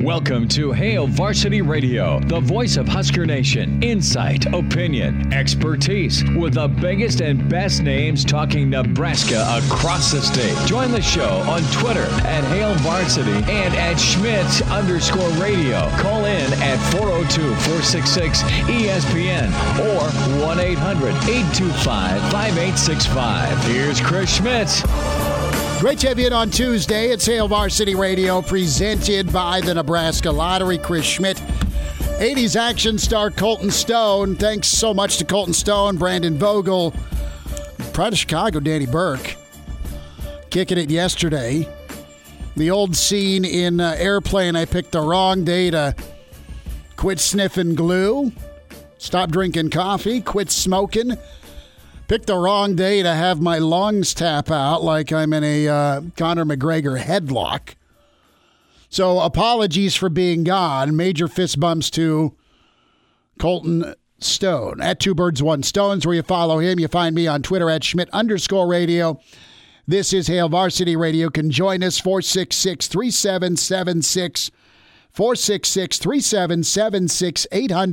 Welcome to Hail Varsity Radio, the voice of Husker Nation. Insight, opinion, expertise, with the biggest and best names talking Nebraska across the state. Join the show on Twitter at Hail Varsity and at Schmitz_radio. Call in at 402-466-ESPN or 1-800-825-5865. Here's Chris Schmitz. Great to have you in on Tuesday. It's Hail Varsity Radio, presented by the Nebraska Lottery. Chris Schmidt, 80s action star Colton Stone. Thanks so much to Colton Stone, Brandon Vogel, Pride of Chicago, Danny Burke, kicking it yesterday. The old scene in Airplane, I picked the wrong day to quit sniffing glue, stop drinking coffee, quit smoking. Picked the wrong day to have my lungs tap out like I'm in a Conor McGregor headlock. So apologies for being gone. Major fist bumps to Colton Stone. At Two Birds, One Stones, where you follow him. You find me on Twitter at Schmidt_radio. This is Hail Varsity Radio. Can join us, 466-3776. 466-3776,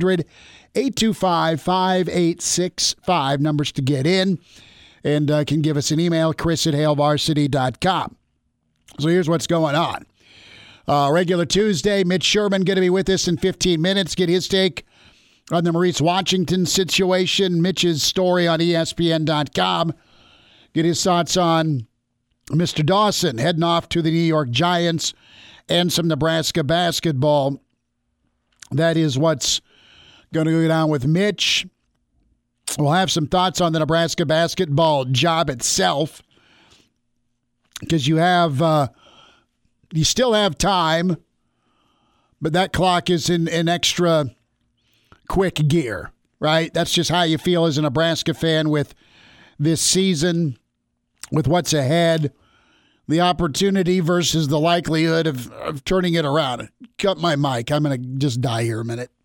800-825-5865. Numbers to get in. And can give us an email, chris@hailvarsity.com. So here's what's going on. Regular Tuesday, Mitch Sherman going to be with us in 15 minutes. Get his take on the Maurice Washington situation. Mitch's story on ESPN.com. Get his thoughts on Mr. Dawson heading off to the New York Giants and some Nebraska basketball. That is what's going to go down with Mitch. We'll have some thoughts on the Nebraska basketball job itself, because you still have time, but that clock is in extra quick gear, right? That's just how you feel as a Nebraska fan with this season, with what's ahead. The opportunity versus the likelihood of turning it around. Cut my mic. I'm going to just die here a minute.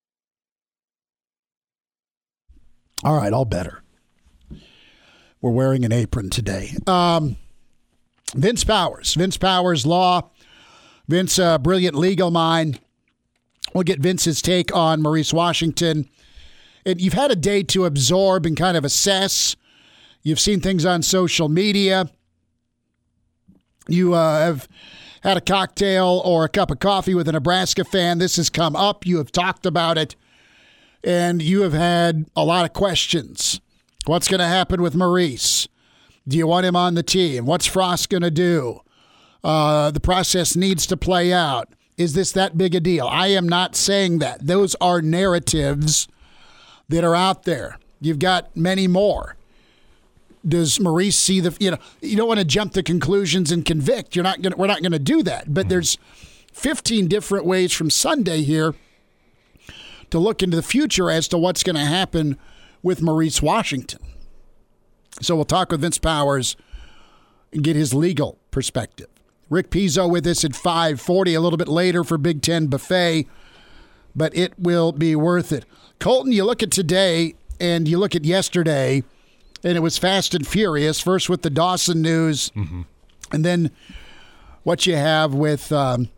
All right, all better. We're wearing an apron today. Vince Powers Law. Vince, brilliant legal mind. We'll get Vince's take on Maurice Washington. And you've had a day to absorb and kind of assess. You've seen things on social media. You have had a cocktail or a cup of coffee with a Nebraska fan. This has come up. You have talked about it. And you have had a lot of questions. What's going to happen with Maurice? Do you want him on the team? What's Frost going to do? The process needs to play out. Is this that big a deal? I am not saying that. Those are narratives that are out there. You've got many more. Does Maurice see you don't want to jump to conclusions and convict. We're not going to do that. But there's 15 different ways from Sunday here to look into the future as to what's going to happen with Maurice Washington. So we'll talk with Vince Powers and get his legal perspective. Rick Pizzo with us at 5:40, a little bit later for Big Ten Buffet, but it will be worth it. Colton, you look at today and you look at yesterday, and it was fast and furious, first with the Dawson news, and then what you have with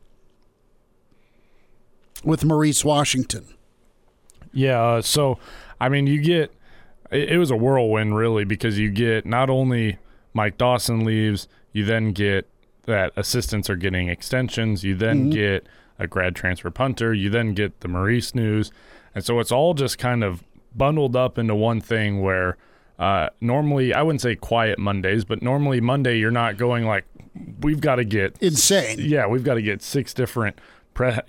Maurice Washington. Yeah, so, I mean, it was a whirlwind, really, because you get not only Mike Dawson leaves, you then get that assistants are getting extensions, you then get a grad transfer punter, you then get the Maurice news, and so it's all just kind of bundled up into one thing where normally, I wouldn't say quiet Mondays, but normally Monday you're not going like, we've got to get insane. Yeah, we've got to get 6 different PR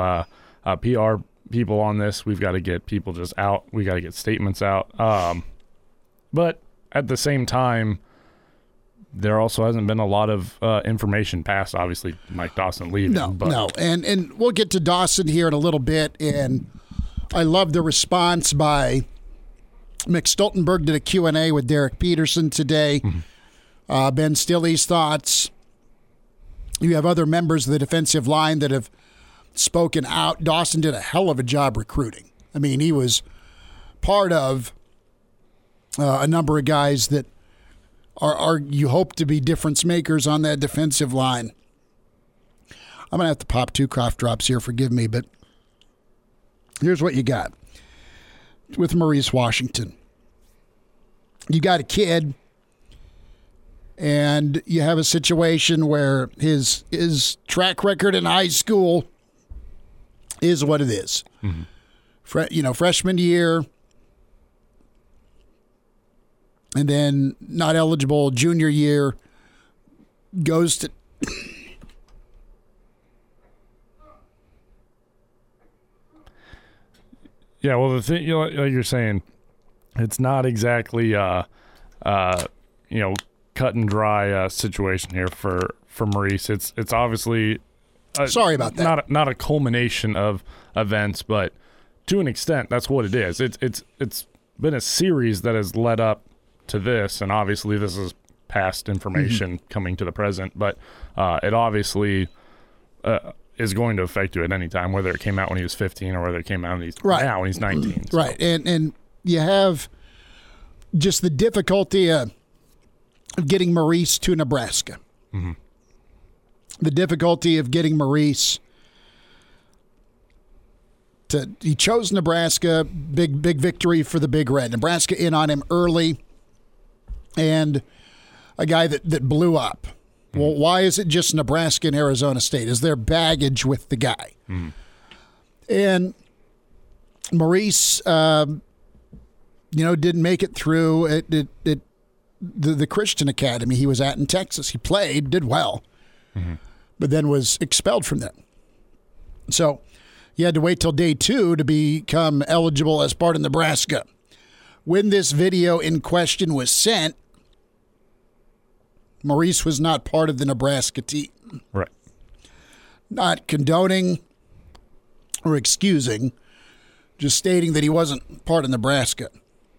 people on this. We've got to get people just out. We got to get statements out. But at the same time, there also hasn't been a lot of information passed. Obviously, Mike Dawson leaving. No, and we'll get to Dawson here in a little bit. And I love the response by Mick Stoltenberg. Did a Q&A with Derek Peterson today. Ben Stilley's thoughts. You have other members of the defensive line that have spoken out. Dawson did a hell of a job recruiting. I mean, he was part of a number of guys that are you hope to be difference makers on that defensive line. I'm going to have to pop 2 cough drops here. Forgive me, but here's what you got with Maurice Washington. You got a kid, and you have a situation where his track record in high school is what it is. Mm-hmm. Freshman year, and then not eligible junior year, goes to yeah. Well, the thing, like you're saying, it's not exactly cut and dry situation here for Maurice. It's obviously sorry about that. Not a culmination of events, but to an extent, that's what it is. It's been a series that has led up to this, and obviously this is past information coming to the present, but it obviously is going to affect you at any time, whether it came out when he was 15 or whether it came out now when he's 19. So. Right, and you have just the difficulty of getting Maurice to Nebraska. Mm-hmm. The difficulty of getting Maurice he chose Nebraska, big victory for the Big Red. Nebraska in on him early, and a guy that blew up. Mm-hmm. Well, why is it just Nebraska and Arizona State? Is there baggage with the guy? Mm-hmm. And Maurice, didn't make it through the Christian Academy he was at in Texas. He played, did well, but then was expelled from there. So you had to wait till day 2 to become eligible as part of Nebraska. When this video in question was sent, Maurice was not part of the Nebraska team. Right. Not condoning or excusing, just stating that he wasn't part of Nebraska.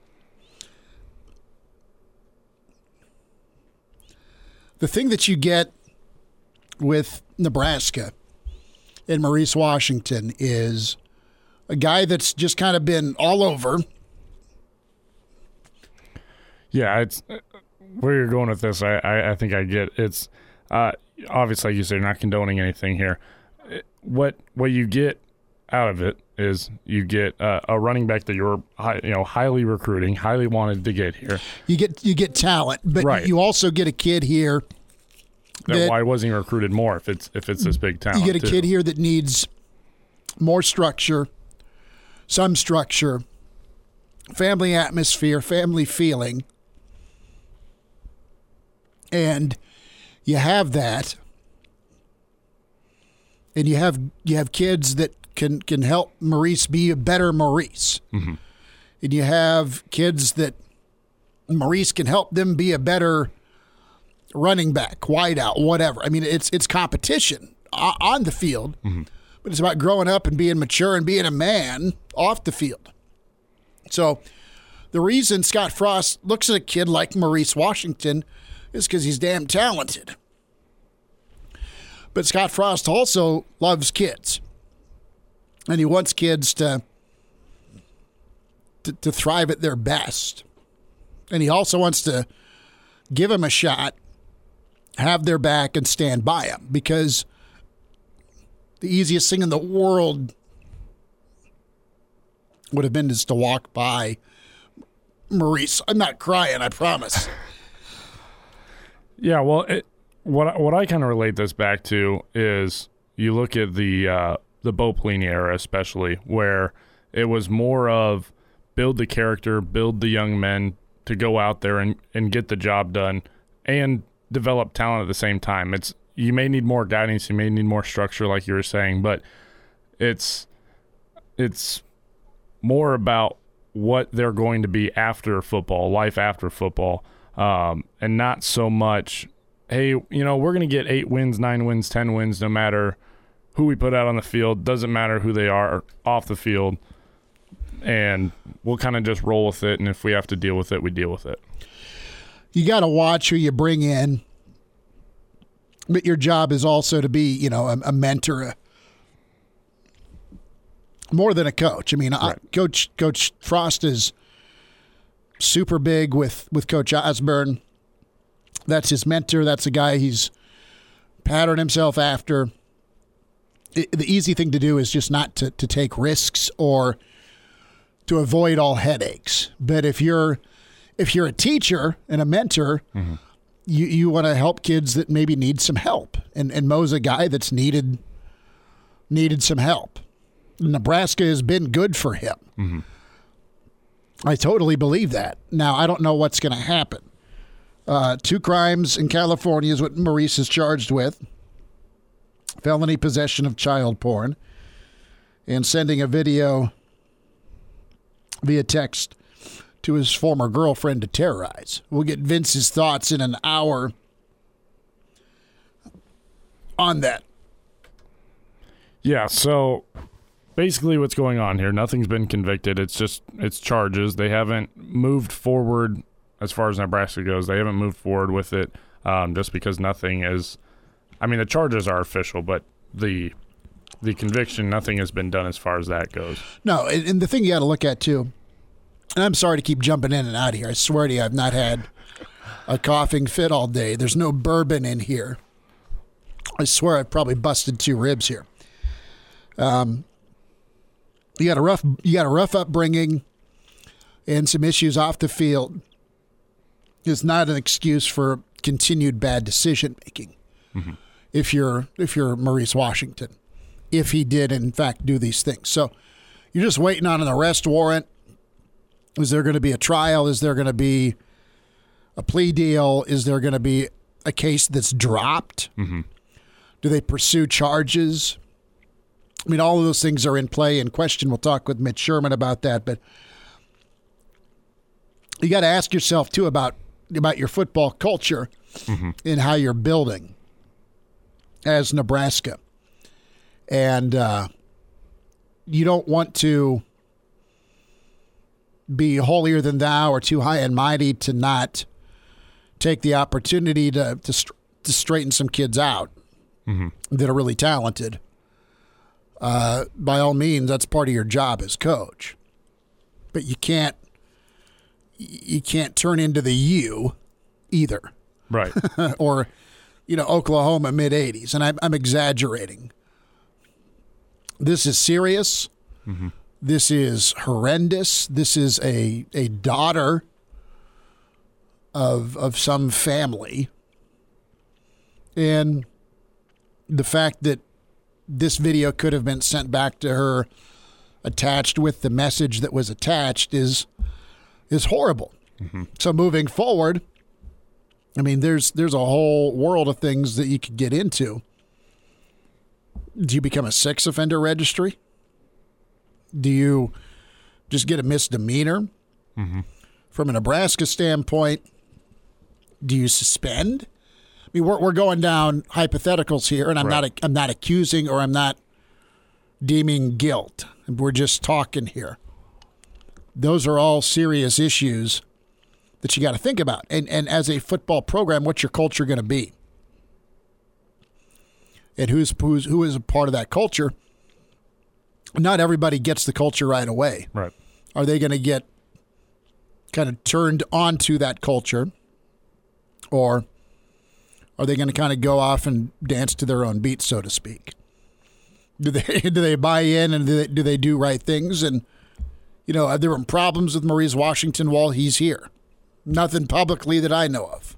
The thing that you get with Nebraska and Maurice Washington is a guy that's just kind of been all over. Yeah, it's where you're going with this. I think I get it's obviously, like you said, you're not condoning anything here. What you get out of it is you get a running back that you're highly recruiting, highly wanted to get here. You get talent, but right. You also get a kid here. Why wasn't he recruited more if it's this big talent? You get a kid here that needs more structure, some structure, family atmosphere, family feeling, and you have that, and you have kids that can help Maurice be a better Maurice, and you have kids that Maurice can help them be a better running back, wideout, whatever. I mean, it's competition on the field, but it's about growing up and being mature and being a man off the field. So the reason Scott Frost looks at a kid like Maurice Washington is because he's damn talented. But Scott Frost also loves kids, and he wants kids to thrive at their best. And he also wants to give them a shot, have their back, and stand by them, because the easiest thing in the world would have been just to walk by Maurice. I'm not crying, I promise. Yeah, well, what I kind of relate this back to is you look at the Bo Pelini era, especially, where it was more of build the character, build the young men to go out there and get the job done and develop talent at the same time. You may need more guidance, you may need more structure, like you were saying, but it's more about what they're going to be after football, life after football, and not so much, hey, we're going to get 8 wins, 9 wins, 10 wins, no matter who we put out on the field. Doesn't matter who they are off the field, and we'll kind of just roll with it, and if we have to deal with it, we deal with it. You got to watch who you bring in, but your job is also to be, a mentor, more than a coach. I mean, right. Coach Frost is super big with Coach Osborne. That's his mentor. That's a guy he's patterned himself after. the easy thing to do is just not to take risks or to avoid all headaches. But if you're a teacher and a mentor, you want to help kids that maybe need some help. And Mo's a guy that's needed some help. Nebraska has been good for him. I totally believe that. Now, I don't know what's going to happen. 2 crimes in California is what Maurice is charged with. Felony possession of child porn and sending a video via text to his former girlfriend to terrorize. We'll get Vince's thoughts in an hour on that. Yeah, so basically what's going on here, nothing's been convicted. It's charges. They haven't moved forward as far as Nebraska goes. They haven't moved forward with it just because nothing is – I mean, the charges are official, but the conviction, nothing has been done as far as that goes. No, and the thing you got to look at, too, and I'm sorry to keep jumping in and out of here. I swear to you, I've not had a coughing fit all day. There's no bourbon in here. I swear I've probably busted 2 ribs here. You got a rough upbringing and some issues off the field. Is not an excuse for continued bad decision making. If you're Maurice Washington, if he did in fact do these things. So you're just waiting on an arrest warrant. Is there going to be a trial? Is there going to be a plea deal? Is there going to be a case that's dropped? Do they pursue charges? I mean, all of those things are in play and question. We'll talk with Mitch Sherman about that. But you got to ask yourself, too, about your football culture and how you're building as Nebraska. And you don't want to be holier than thou or too high and mighty to not take the opportunity to straighten some kids out that are really talented. By all means, that's part of your job as coach. But you can't turn into the U either. Right. Or, Oklahoma mid-'80s. And I'm exaggerating. This is serious. This is horrendous. This is a daughter of some family. And the fact that this video could have been sent back to her attached with the message that was attached is horrible. So moving forward, I mean, there's a whole world of things that you could get into. Do you become a sex offender registry? Do you just get a misdemeanor? From a Nebraska standpoint, do you suspend? I mean, we're going down hypotheticals here, and I'm not accusing or I'm not deeming guilt. We're just talking here. Those are all serious issues that you got to think about. And as a football program, what's your culture going to be? And who is a part of that culture? Not everybody gets the culture right away. Right. Are they going to get kind of turned onto that culture, or are they going to kind of go off and dance to their own beat, so to speak? Do they buy in, and do they do right things? And there been problems with Maurice Washington while he's here. Nothing publicly that I know of.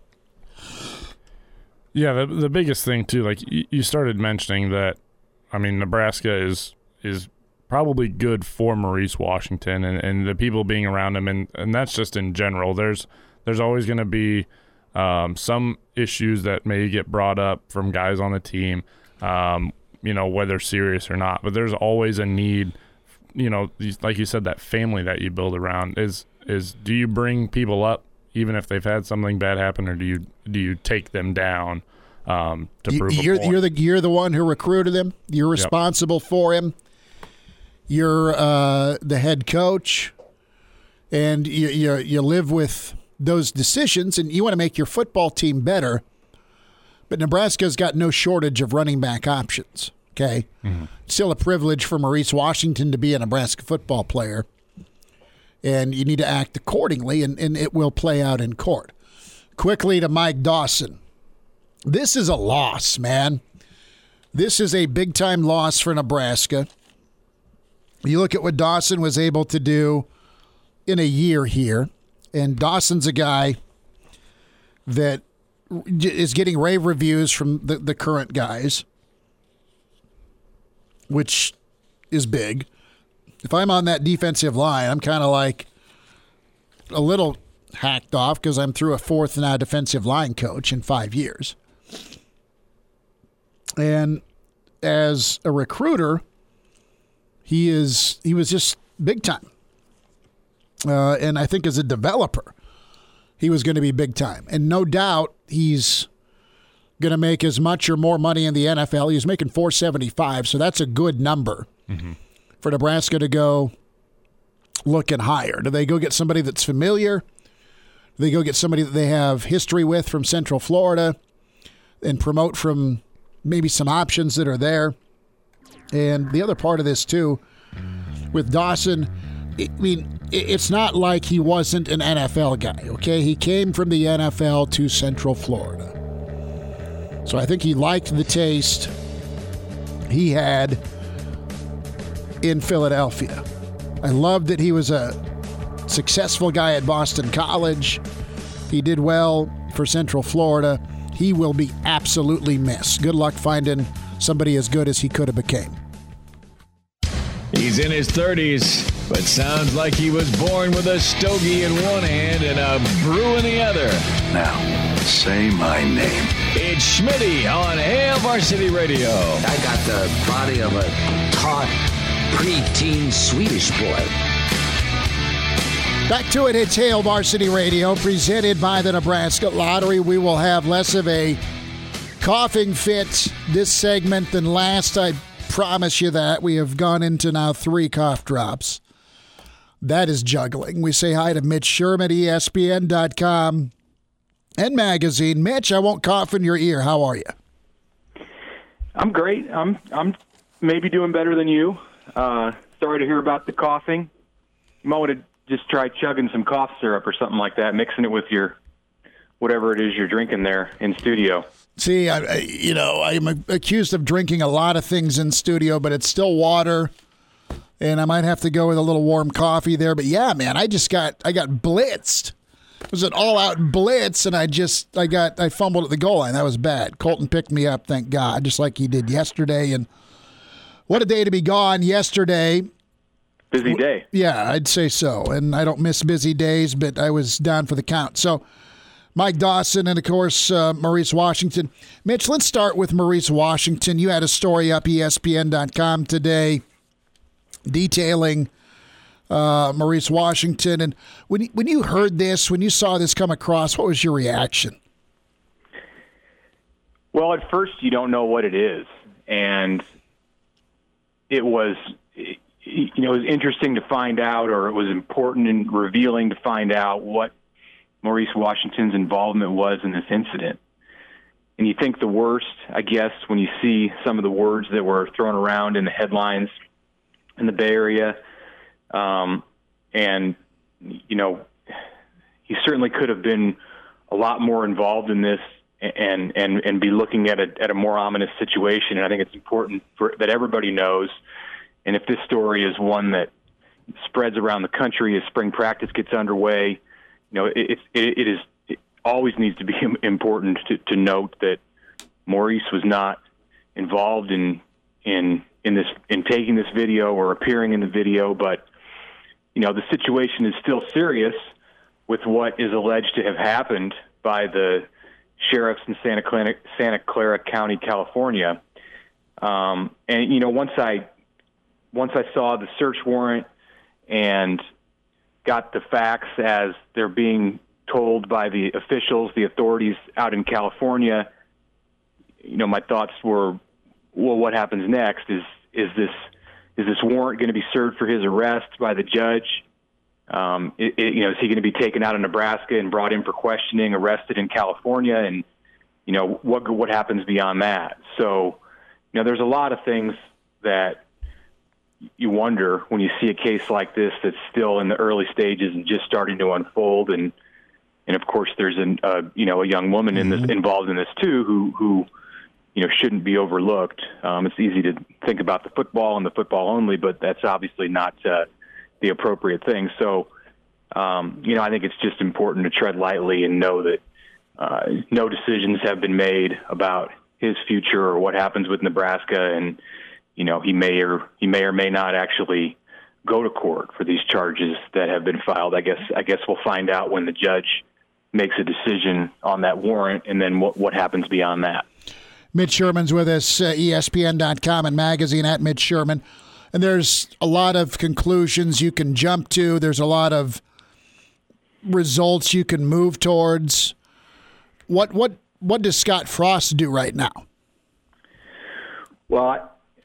Yeah, the biggest thing too, like you started mentioning that. I mean, Nebraska is probably good for Maurice Washington and the people being around him, and that's just in general. There's always going to be some issues that may get brought up from guys on the team, whether serious or not. But there's always a need, like you said, that family that you build around is do you bring people up even if they've had something bad happen, or do you take them down to prove a point? You're the one who recruited him. You're responsible for him. You're the head coach, and you live with those decisions, and you want to make your football team better. But Nebraska's got no shortage of running back options. Okay, Still a privilege for Maurice Washington to be a Nebraska football player. And you need to act accordingly, and it will play out in court. Quickly to Mike Dawson. This is a loss, man. This is a big-time loss for Nebraska. You look at what Dawson was able to do in a year here, and Dawson's a guy that is getting rave reviews from the current guys, which is big. If I'm on that defensive line, I'm kind of like a little hacked off because I'm through a fourth now defensive line coach in 5 years. And as a recruiter, he was just big time. And I think as a developer, he was going to be big time. And no doubt he's going to make as much or more money in the NFL. He's making $475, so that's a good number for Nebraska to go look and hire. Do they go get somebody that's familiar? Do they go get somebody that they have history with from Central Florida and promote from maybe some options that are there? And the other part of this, too, with Dawson, it's not like he wasn't an NFL guy, okay? He came from the NFL to Central Florida. So I think he liked the taste he had in Philadelphia. I loved that he was a successful guy at Boston College. He did well for Central Florida. He will be absolutely missed. Good luck finding somebody as good as he could have became. He's in his 30s, but sounds like he was born with a stogie in one hand and a brew in the other. Now, say my name. It's Schmitty on Hail Varsity Radio. I got the body of a taut, preteen Swedish boy. Back to it. It's Hail Varsity Radio, presented by the Nebraska Lottery. We will have less of a coughing fit this segment than last. I promise you that. We have gone into now 3 cough drops. That is juggling. We say hi to Mitch Sherman, ESPN.com and magazine. Mitch, I won't cough in your ear. How are you? I'm great. I'm maybe doing better than you. Sorry to hear about the coughing. You might want to just try chugging some cough syrup or something like that, mixing it with your whatever it is you're drinking there in studio. See, I'm accused of drinking a lot of things in studio, but it's still water, and I might have to go with a little warm coffee there. But yeah, man, I got blitzed. It was an all-out blitz, and I fumbled at the goal line. That was bad. Colton picked me up, thank God, just like he did yesterday. And what a day to be gone yesterday. Busy day. Yeah, I'd say so. And I don't miss busy days, but I was down for the count. So Mike Dawson and, of course, Maurice Washington. Mitch, let's start with Maurice Washington. You had a story up ESPN.com today detailing Maurice Washington. And when you heard this, when you saw this come across, what was your reaction? Well, at first you don't know what it is. And it was interesting to find out, or it was important and revealing to find out what Maurice Washington's involvement was in this incident. And you think the worst, I guess, when you see some of the words that were thrown around in the headlines in the Bay Area. And, he certainly could have been a lot more involved in this and be looking at a more ominous situation. And I think it's important that everybody knows. And if this story is one that spreads around the country as spring practice gets underway, it always needs to be important to note that Maurice was not involved in taking this video or appearing in the video, but the situation is still serious with what is alleged to have happened by the sheriffs in Santa Clara County, California. Once I saw the search warrant and got the facts as they're being told by the officials, the authorities out in California, my thoughts were, well, what happens next? Is this warrant going to be served for his arrest by the judge? Is he going to be taken out of Nebraska and brought in for questioning, arrested in California? And, what happens beyond that? So, there's a lot of ththings that you wonder when you see a case like this that's still in the early stages and just starting to unfold. And of course, there's a young woman involved in this too, who shouldn't be overlooked. It's easy to think about the football and the football only, but that's obviously not the appropriate thing. So, I think it's just important to tread lightly and know that no decisions have been made about his future or what happens with Nebraska, and he may or may not actually go to court for these charges that have been filed. I guess we'll find out when the judge makes a decision on that warrant, and then what happens beyond that. Mitch Sherman's with us, ESPN.com and magazine at Mitch Sherman. And there's a lot of conclusions you can jump to. There's a lot of results you can move towards. What does Scott Frost do right now? Well,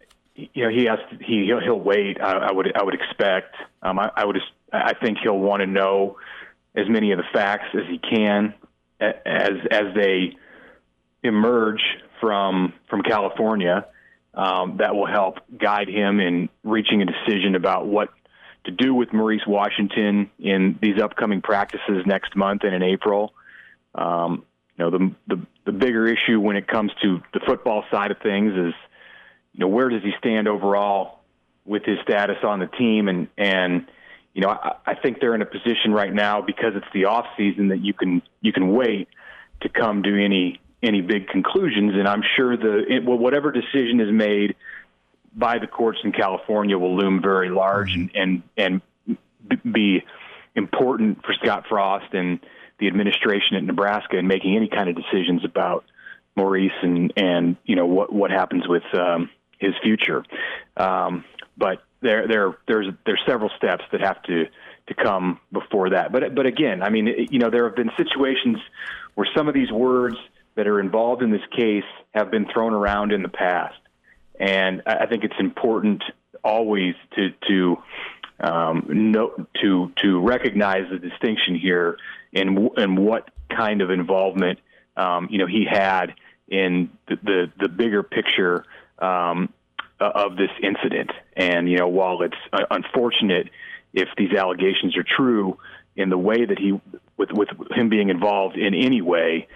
he'll wait. I would expect. I think he'll want to know as many of the facts as he can as they emerge from California. That will help guide him in reaching a decision about what to do with Maurice Washington in these upcoming practices next month and in April. The bigger issue when it comes to the football side of things is, where does he stand overall with his status on the team? And I think they're in a position right now, because it's the off season, that you can wait to come to any big conclusions. And I'm sure whatever decision is made by the courts in California will loom very large and be important for Scott Frost and the administration at Nebraska in making any kind of decisions about Maurice and what happens with his future. But there's several steps that have to come before that. But again, I mean, there have been situations where some of these words that are involved in this case have been thrown around in the past, and I think it's important always to recognize the distinction here and what kind of involvement he had in the bigger picture of this incident. And while it's unfortunate if these allegations are true in the way that with him being involved in any way,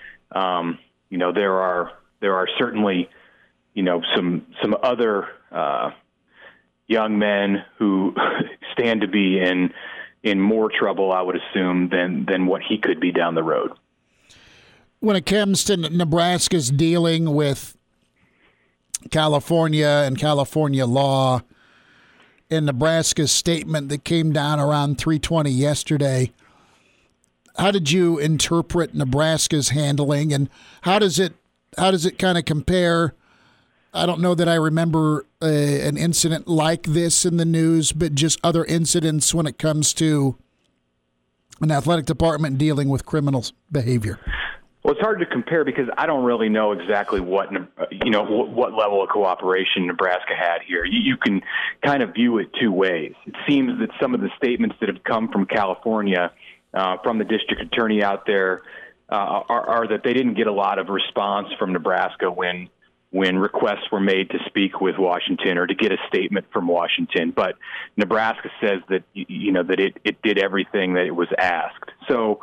there are certainly some other young men who stand to be in more trouble, I would assume, than what he could be down the road. When it comes to Nebraska's dealing with California and California law, in Nebraska's statement that came down around 3:20 yesterday, how did you interpret Nebraska's handling, and how does it kind of compare? I don't know that I remember an incident like this in the news, but just other incidents when it comes to an athletic department dealing with criminal behavior. Well, it's hard to compare because I don't really know exactly what level of cooperation Nebraska had here. You can kind of view it two ways. It seems that some of the statements that have come from California, from the district attorney out there, are that they didn't get a lot of response from Nebraska when requests were made to speak with Washington or to get a statement from Washington. But Nebraska says that that it did everything that it was asked. So,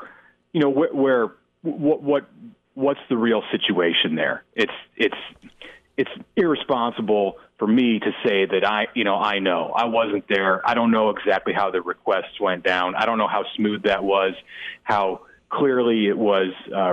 what's the real situation there? It's irresponsible for me to say that I know I wasn't there. I don't know exactly how the requests went down. I don't know how smooth that was, how clearly it was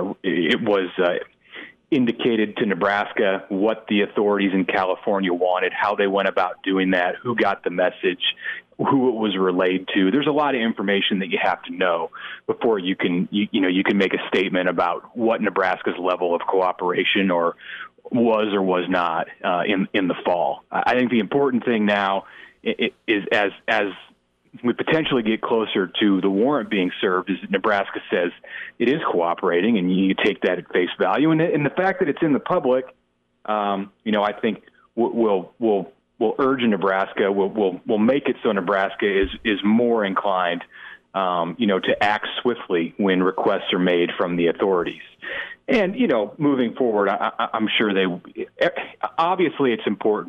indicated to Nebraska what the authorities in California wanted, how they went about doing that, who got the message, who it was relayed to. There's a lot of information that you have to know before you can make a statement about what Nebraska's level of cooperation was not in the fall. I think the important thing now is as we potentially get closer to the warrant being served, is that Nebraska says it is cooperating, and you take that at face value. And the fact that it's in the public, I think will urge Nebraska, will make it so Nebraska is more inclined, to act swiftly when requests are made from the authorities. And moving forward, I'm sure obviously it's important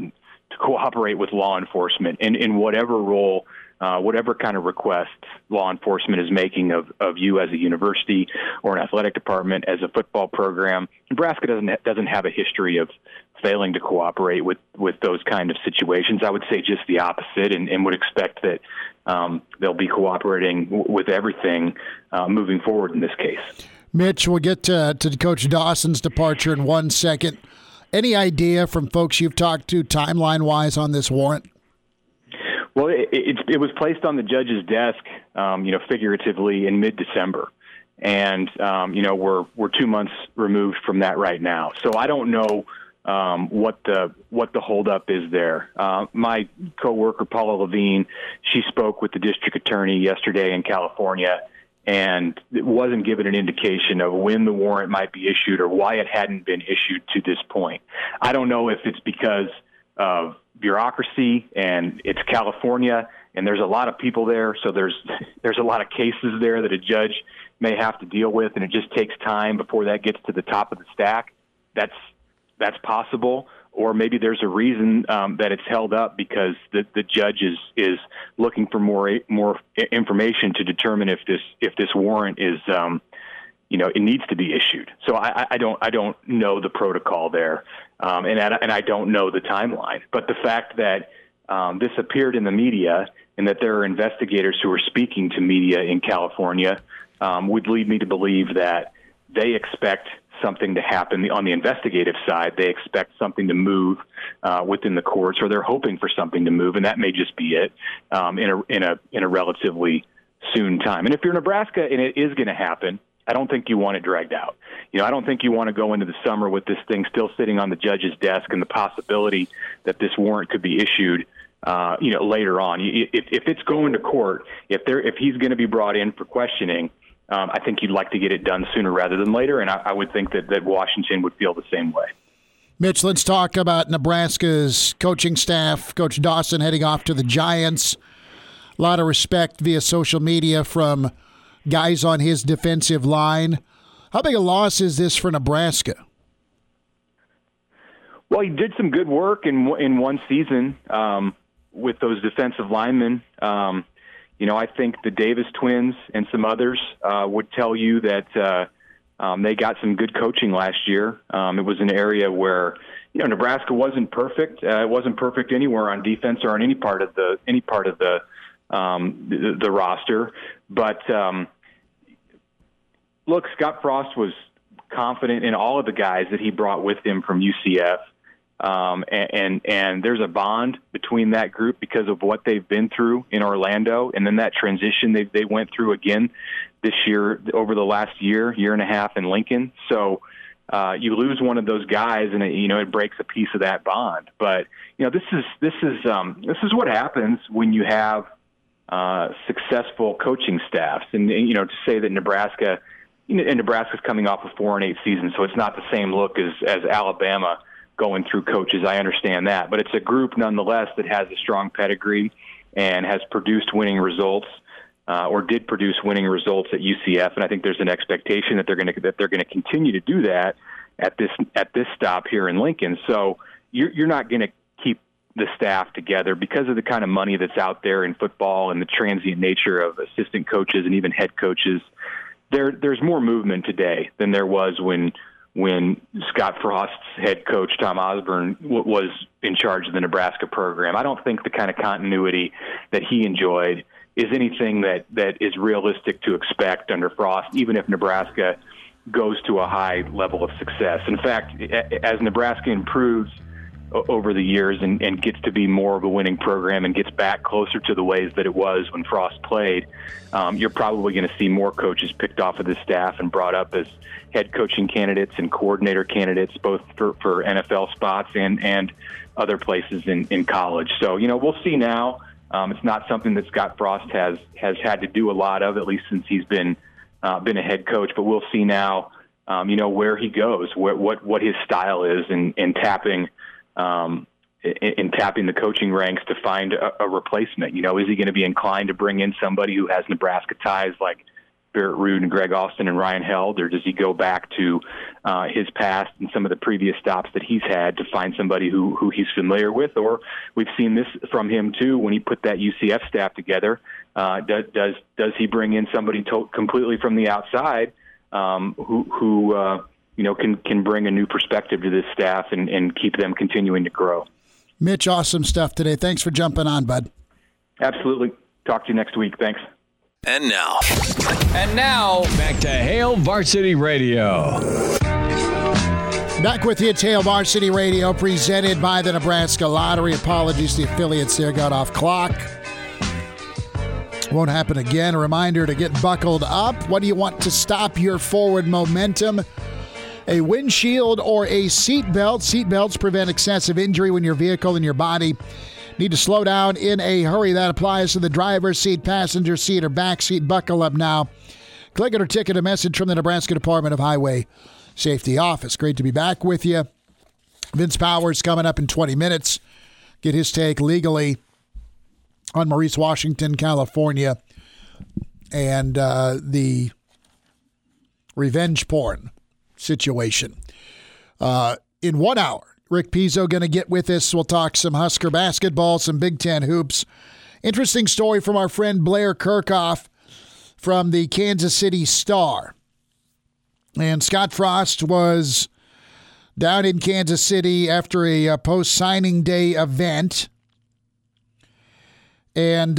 to cooperate with law enforcement in whatever role, whatever kind of requests law enforcement is making of you as a university or an athletic department, as a football program. Nebraska doesn't have a history of failing to cooperate with those kind of situations. I would say just the opposite, and would expect that they'll be cooperating with everything moving forward in this case. Mitch, we'll get to Coach Dawson's departure in 1 second. Any idea from folks you've talked to timeline-wise on this warrant? Well, it was placed on the judge's desk, figuratively in mid-December. And, we're 2 months removed from that right now. So I don't know what the holdup is there. My coworker, Paula Levine, she spoke with the district attorney yesterday in California, and it wasn't given an indication of when the warrant might be issued or why it hadn't been issued to this point. I don't know if it's because of bureaucracy and it's California and there's a lot of people there, so there's a lot of cases there that a judge may have to deal with, and it just takes time before that gets to the top of the stack. That's possible. Or maybe there's a reason that it's held up because the judge is looking for more information to determine if this warrant is it needs to be issued. So I don't know the protocol there, and I don't know the timeline. But the fact that this appeared in the media and that there are investigators who are speaking to media in California would lead me to believe that they expect something to happen on the investigative side. They expect something to move within the courts, or they're hoping for something to move, and that may just be it in a relatively soon time. And if you're Nebraska and it is going to happen, I don't think you want it dragged out. I don't think you want to go into the summer with this thing still sitting on the judge's desk and the possibility that this warrant could be issued later on. If it's going to court, if he's going to be brought in for questioning, I think you'd like to get it done sooner rather than later, and I would think that Washington would feel the same way. Mitch, let's talk about Nebraska's coaching staff. Coach Dawson heading off to the Giants. A lot of respect via social media from guys on his defensive line. How big a loss is this for Nebraska? Well, he did some good work in one season with those defensive linemen. I think the Davis twins and some others would tell you that they got some good coaching last year. It was an area where Nebraska wasn't perfect. It wasn't perfect anywhere on defense or on any part of the roster. But look, Scott Frost was confident in all of the guys that he brought with him from UCF. And there's a bond between that group because of what they've been through in Orlando, and then that transition they went through again this year over the last year and a half in Lincoln. So you lose one of those guys, and it breaks a piece of that bond. But this is what happens when you have successful coaching staffs, and to say that Nebraska, and Nebraska's coming off a 4-8 season, so it's not the same look as Alabama going through coaches. I understand that, but it's a group nonetheless that has a strong pedigree and has produced winning results, or did produce winning results at UCF. And I think there's an expectation that they're going to continue to do that at this stop here in Lincoln. So you're not going to keep the staff together because of the kind of money that's out there in football and the transient nature of assistant coaches and even head coaches. There's more movement today than there was when Scott Frost's head coach, Tom Osborne, was in charge of the Nebraska program. I don't think the kind of continuity that he enjoyed is anything that is realistic to expect under Frost, even if Nebraska goes to a high level of success. In fact, as Nebraska improves over the years and gets to be more of a winning program and gets back closer to the ways that it was when Frost played, you're probably going to see more coaches picked off of this staff and brought up as head coaching candidates and coordinator candidates, both for NFL spots and other places in college. So, we'll see now. It's not something that Scott Frost has had to do a lot of, at least since he's been a head coach, but we'll see now, where he goes, what his style is in tapping the coaching ranks to find a replacement. Is he going to be inclined to bring in somebody who has Nebraska ties like Barrett Ruud and Greg Austin and Ryan Held, or does he go back to his past and some of the previous stops that he's had to find somebody who he's familiar with? Or we've seen this from him too when he put that UCF staff together. Does he bring in somebody completely from the outside who can bring a new perspective to this staff and keep them continuing to grow? Mitch, awesome stuff today. Thanks for jumping on, bud. Absolutely. Talk to you next week. Thanks. And now, back to Hail Varsity Radio. Back with you at Hail Varsity Radio, presented by the Nebraska Lottery. Apologies to the affiliates there, got off clock. Won't happen again. A reminder to get buckled up. What do you want to stop your forward momentum? A windshield or a seatbelt. Seatbelts prevent excessive injury when your vehicle and your body need to slow down in a hurry. That applies to the driver's seat, passenger seat, or back seat. Buckle up now. Click it or ticket a message from the Nebraska Department of Highway Safety Office. Great to be back with you. Vince Powers coming up in 20 minutes. Get his take legally on Maurice Washington, California, and the revenge porn situation. In 1 hour, Rick Pizzo going to get with us. We'll talk some Husker basketball, some Big Ten hoops. Interesting story from our friend Blair Kirchhoff from the Kansas City Star. And Scott Frost was down in Kansas City after a post-signing day event. And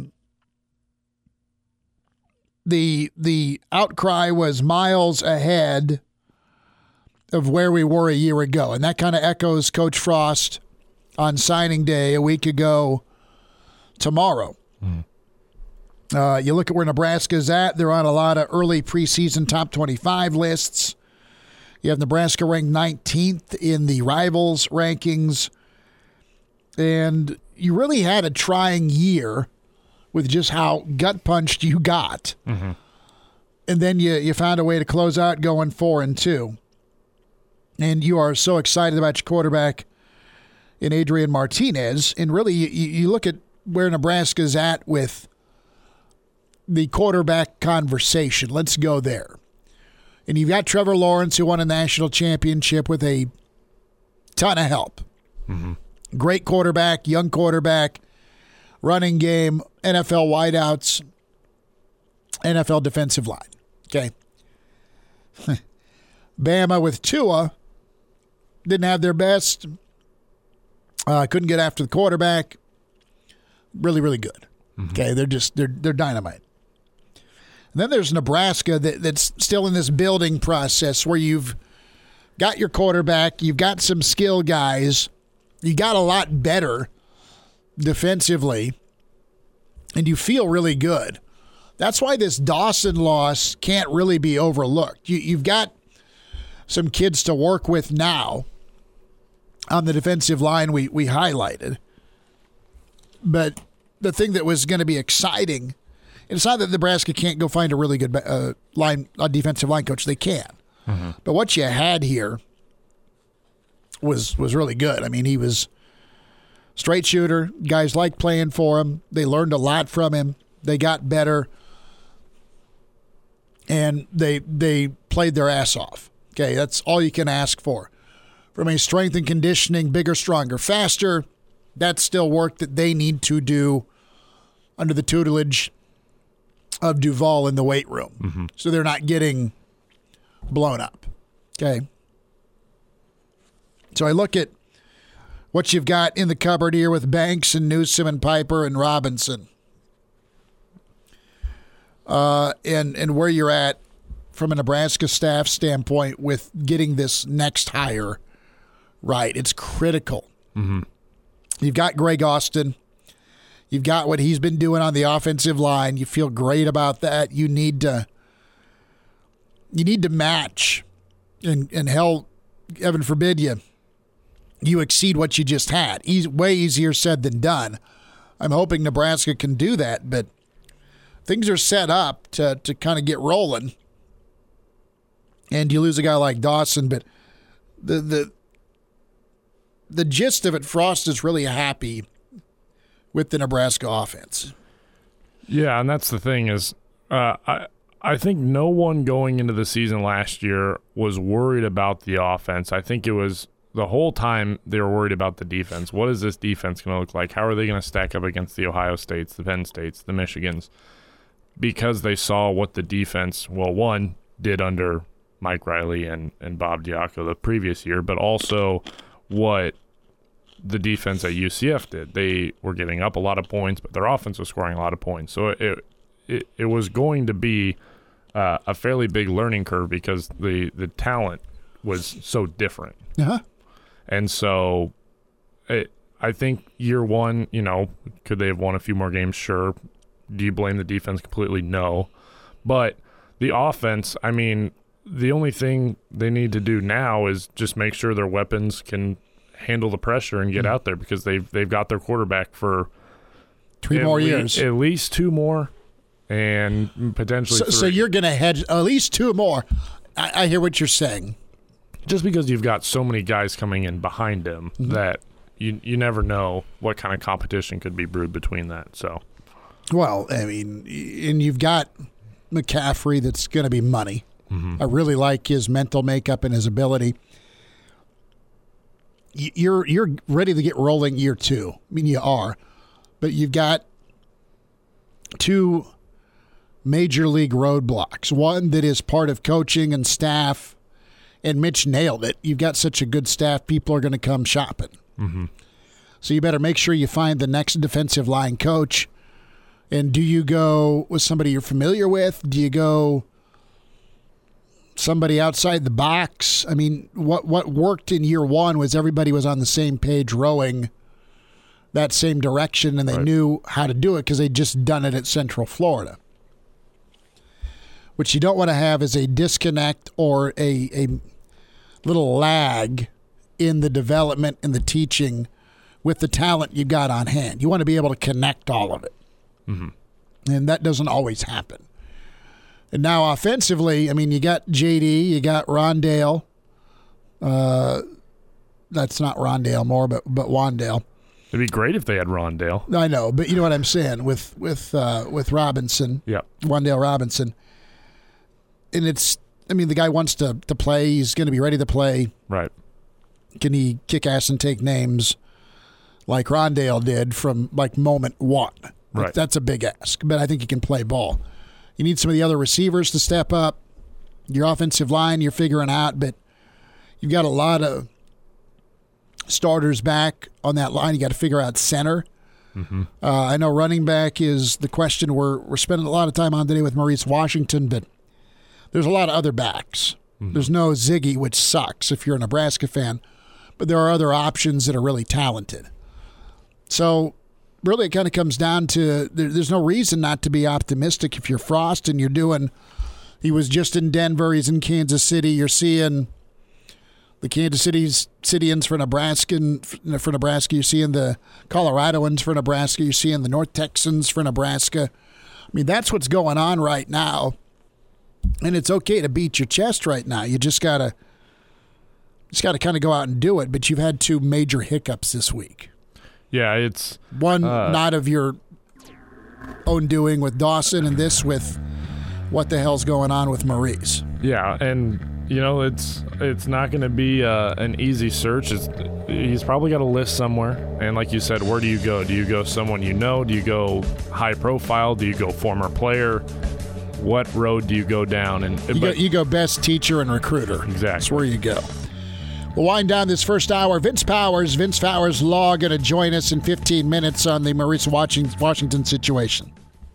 the outcry was miles ahead of where we were a year ago. And that kind of echoes Coach Frost on signing day a week ago tomorrow. You look at where Nebraska's at. They're on a lot of early preseason top 25 lists. You have Nebraska ranked 19th in the Rivals rankings. And you really had a trying year with just how gut-punched you got. Mm-hmm. And then you found a way to close out going 4-2. And you are so excited about your quarterback in Adrian Martinez. And really, you look at where Nebraska's at with the quarterback conversation. Let's go there. And you've got Trevor Lawrence, who won a national championship with a ton of help. Mm-hmm. Great quarterback, young quarterback, running game, NFL wideouts, NFL defensive line. Okay. Bama with Tua didn't have their best. Couldn't get after the quarterback. Really, really good. Mm-hmm. Okay, they're dynamite. And then there's Nebraska that's still in this building process where you've got your quarterback, you've got some skill guys, you got a lot better defensively, and you feel really good. That's why this Dawson loss can't really be overlooked. You've got some kids to work with now on the defensive line we highlighted. But the thing that was going to be exciting, and it's not that Nebraska can't go find a really good defensive line coach. They can. Mm-hmm. But what you had here was really good. I mean, he was straight shooter. Guys liked playing for him. They learned a lot from him. They got better. And they played their ass off. Okay, that's all you can ask for. From a strength and conditioning, bigger, stronger, faster, that's still work that they need to do under the tutelage of Duval in the weight room. Mm-hmm. So they're not getting blown up. Okay. So I look at what you've got in the cupboard here with Banks and Newsom and Piper and Robinson. And where you're at from a Nebraska staff standpoint with getting this next hire right. It's critical. Mm-hmm. You've got Greg Austin. You've got what he's been doing on the offensive line. You feel great about that. You need to match, and hell, heaven forbid you exceed what you just had. Way easier said than done. I'm hoping Nebraska can do that, but things are set up to kind of get rolling. And you lose a guy like Dawson, but the gist of it, Frost is really happy with the Nebraska offense. Yeah, and that's the thing is I I think no one going into the season last year was worried about the offense. I think it was the whole time they were worried about the defense. What is this defense going to look like? How are they going to stack up against the Ohio States, the Penn States, the Michigans? Because they saw what the defense, well, one, did under Mike Riley and Bob Diaco the previous year, but also what the defense at UCF did. They were giving up a lot of points, but their offense was scoring a lot of points. So it was going to be a fairly big learning curve because the talent was so different. Uh-huh. And so I think year one, could they have won a few more games? Sure. Do you blame the defense completely? No. But the offense, I mean, the only thing they need to do now is just make sure their weapons can handle the pressure and get out there, because they've got their quarterback for 3 more years. At least 2 more, and potentially 3. So you're going to hedge at least 2 more. I hear what you're saying. Just because you've got so many guys coming in behind him that you never know what kind of competition could be brewed between that. So, well, I mean, and you've got McCaffrey that's going to be money. I really like his mental makeup and his ability. You're ready to get rolling year 2. I mean, you are. But you've got 2 major league roadblocks. One that is part of coaching and staff, and Mitch nailed it. You've got such a good staff, people are going to come shopping. So you better make sure you find the next defensive line coach. And do you go with somebody you're familiar with? Do you go somebody outside the box? I mean, what worked in year 1 was everybody was on the same page rowing that same direction, and they knew how to do it because they'd just done it at Central Florida. What you don't want to have is a disconnect or a little lag in the development and the teaching with the talent you got on hand. You want to be able to connect all of it. And that doesn't always happen. And now offensively, I mean, you got JD, you got Rondale. That's not Rondale Moore, but Wandale. It'd be great if they had Rondale. I know, but you know what I'm saying with Robinson. Yeah. Wandale Robinson. And it's, I mean, the guy wants to play. He's going to be ready to play. Right. Can he kick ass and take names like Rondale did from like moment 1? Right. That's a big ask, but I think he can play ball. You need some of the other receivers to step up. Your offensive line, you're figuring out, but you've got a lot of starters back on that line. You got to figure out center. I know running back is the question we're spending a lot of time on today with Maurice Washington, but there's a lot of other backs. There's no Ziggy, which sucks if you're a Nebraska fan, but there are other options that are really talented. So really it kind of comes down to there's no reason not to be optimistic if you're Frost and you're doing – he was just in Denver. He's in Kansas City. You're seeing the Kansas Cityans for Nebraska. You're seeing the Coloradoans for Nebraska. You're seeing the North Texans for Nebraska. I mean, that's what's going on right now. And it's okay to beat your chest right now. You just gotta kind of go out and do it. But you've had 2 major hiccups this week. Yeah, it's one not of your own doing with Dawson, and this with what the hell's going on with Maurice. Yeah, and it's not going to be an easy search. He's probably got a list somewhere, and like you said, where do you go? Do you go someone you know? Do you go high profile? Do you go former player? What road do you go down? And you go best teacher and recruiter. Exactly. That's where you go. We'll wind down this first hour. Vince Powers Law, going to join us in 15 minutes on the Maurice Washington situation.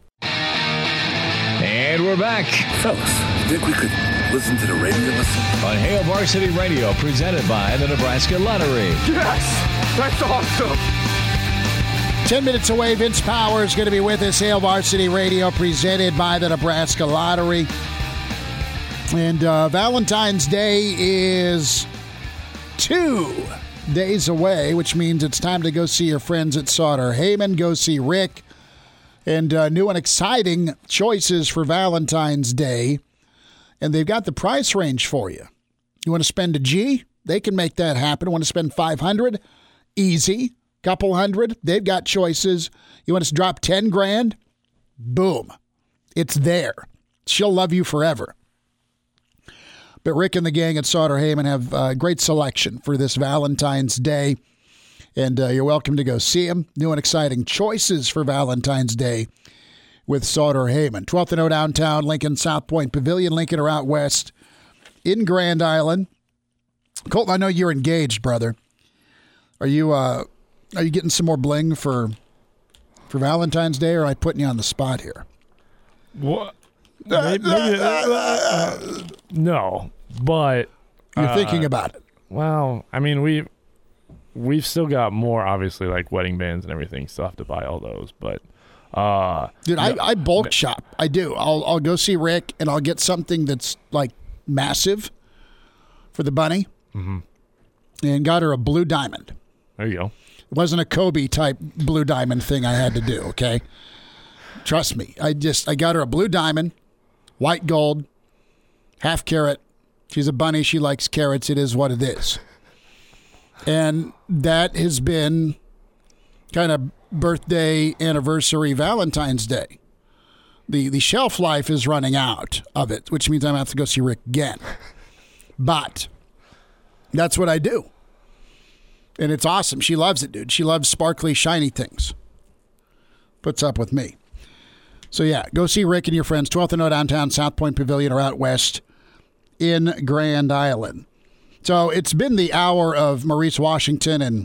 And we're back Fellas, think we could listen to the radio listen? on Hail Varsity Radio, presented by the Nebraska Lottery. Yes! That's awesome! 10 minutes away, Vince Powers going to be with us. Hail Varsity Radio, presented by the Nebraska Lottery. And Valentine's Day is 2 days away, which means it's time to go see your friends at Sauter-Heyman. Go see Rick. And new and exciting choices for Valentine's Day. And they've got the price range for you. You want to spend a G? They can make that happen. Want to spend $500? Easy. Couple hundred? They've got choices. You want us to drop $10,000? Boom. It's there. she'll love you forever. But Rick and the gang at Sauter-Heyman have a great selection for this Valentine's Day. And you're welcome to go see them. New and exciting choices for Valentine's Day with Sauter-Heyman. 12th and O downtown, Lincoln, South Point Pavilion, Lincoln or out west in Grand Island. Colton, I know you're engaged, brother. Are you getting some more bling for Valentine's Day, or am I putting you on the spot here? What? Maybe, no, but you're thinking about it. Well, I mean, we've still got more, obviously, like wedding bands and everything. Still have to buy all those, but dude, I bulk shop. I do. I'll go see Rick and I'll get something that's like massive for the bunny, and got her a blue diamond. There you go. It wasn't a Kobe type blue diamond thing I had to do. Okay, trust me. I got her a blue diamond. White gold, half carat. She's a bunny. She likes carrots. It is what it is. And that has been kind of birthday, anniversary, Valentine's Day. The shelf life is running out of it, which means I'm going to have to go see Rick again. But that's what I do. And it's awesome. She loves it, dude. She loves sparkly, shiny things. Puts up with me. So, yeah, go see Rick and your friends, 12th and O downtown, South Point Pavilion, or out west in Grand Island. So, it's been the hour of Maurice Washington and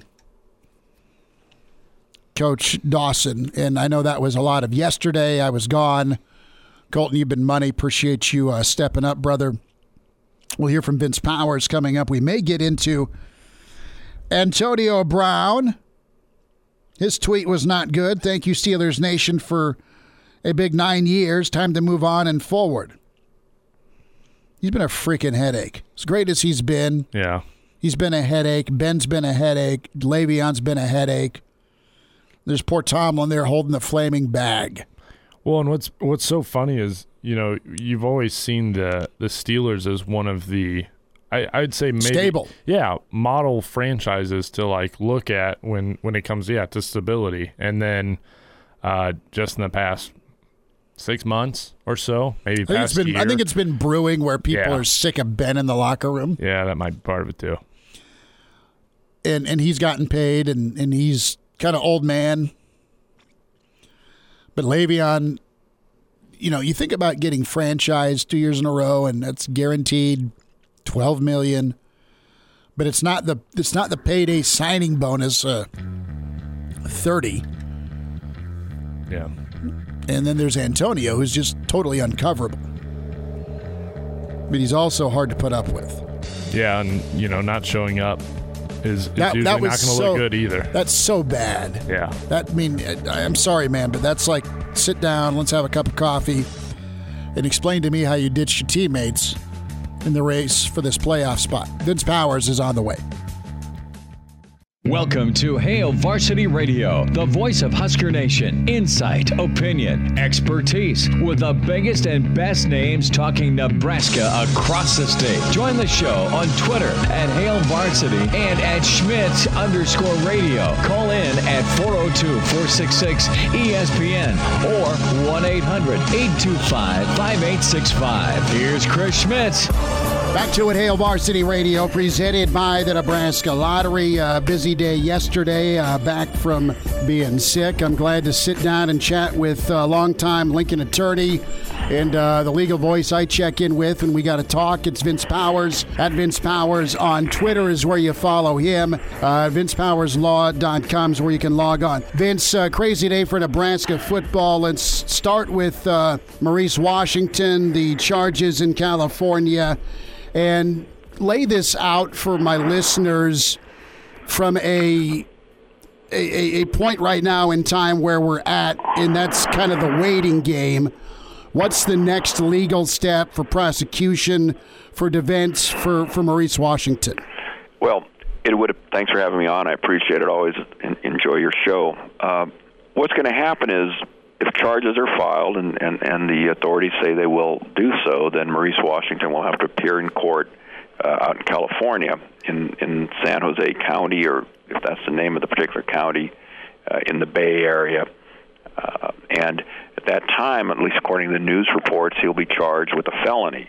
Coach Dawson, and I know that was a lot of yesterday. I was gone. Colton, you've been money. Appreciate you stepping up, brother. We'll hear from Vince Powers coming up. We may get into Antonio Brown. His tweet was not good. Thank you, Steelers Nation, for a big 9 years. Time to move on and forward. He's been a freaking headache. As great as he's been. Yeah. He's been a headache. Ben's been a headache. Le'Veon's been a headache. There's poor Tomlin there holding the flaming bag. Well, and what's so funny is, you've always seen the Steelers as one of the, I'd say maybe stable. Yeah, model franchises to like look at when it comes to stability. And then just in the past 6 months or so, maybe past year. I think it's been brewing where people are sick of Ben in the locker room. Yeah, that might be part of it too. And he's gotten paid, and he's kind of old man. But Le'Veon, you think about getting franchised 2 years in a row, and that's guaranteed $12 million. But it's not the payday signing bonus, $30. Yeah. And then there's Antonio, who's just totally uncoverable. But he's also hard to put up with. Yeah, and, not showing up is usually not going to look good either. That's so bad. Yeah. I'm sorry, man, but that's like, sit down, let's have a cup of coffee, and explain to me how you ditched your teammates in the race for this playoff spot. Vince Powers is on the way. Welcome to Hail Varsity Radio, the voice of Husker Nation. Insight, opinion, expertise, with the biggest and best names talking Nebraska across the state. Join the show on Twitter at Hail Varsity and at Schmitz_radio. Call in at 402-466-ESPN or 1-800-825-5865. Here's Chris Schmitz. Back to it, Hail Varsity Radio, presented by the Nebraska Lottery. Busy day yesterday, back from being sick. I'm glad to sit down and chat with a longtime Lincoln attorney and the legal voice I check in with when we got to talk. It's Vince Powers. At Vince Powers on Twitter is where you follow him. VincePowersLaw.com is where you can log on. Vince, crazy day for Nebraska football. Let's start with Maurice Washington, the charges in California, and lay this out for my listeners from a point right now in time where we're at, and that's kind of the waiting game. What's the next legal step for prosecution, for defense, for Maurice Washington? Well, thanks for having me on. I appreciate it. Always enjoy your show. What's going to happen is, if charges are filed and the authorities say they will do so, then Maurice Washington will have to appear in court out in California, in San Jose County, or if that's the name of the particular county, in the Bay Area. And at at that time, at least according to the news reports, he'll be charged with a felony,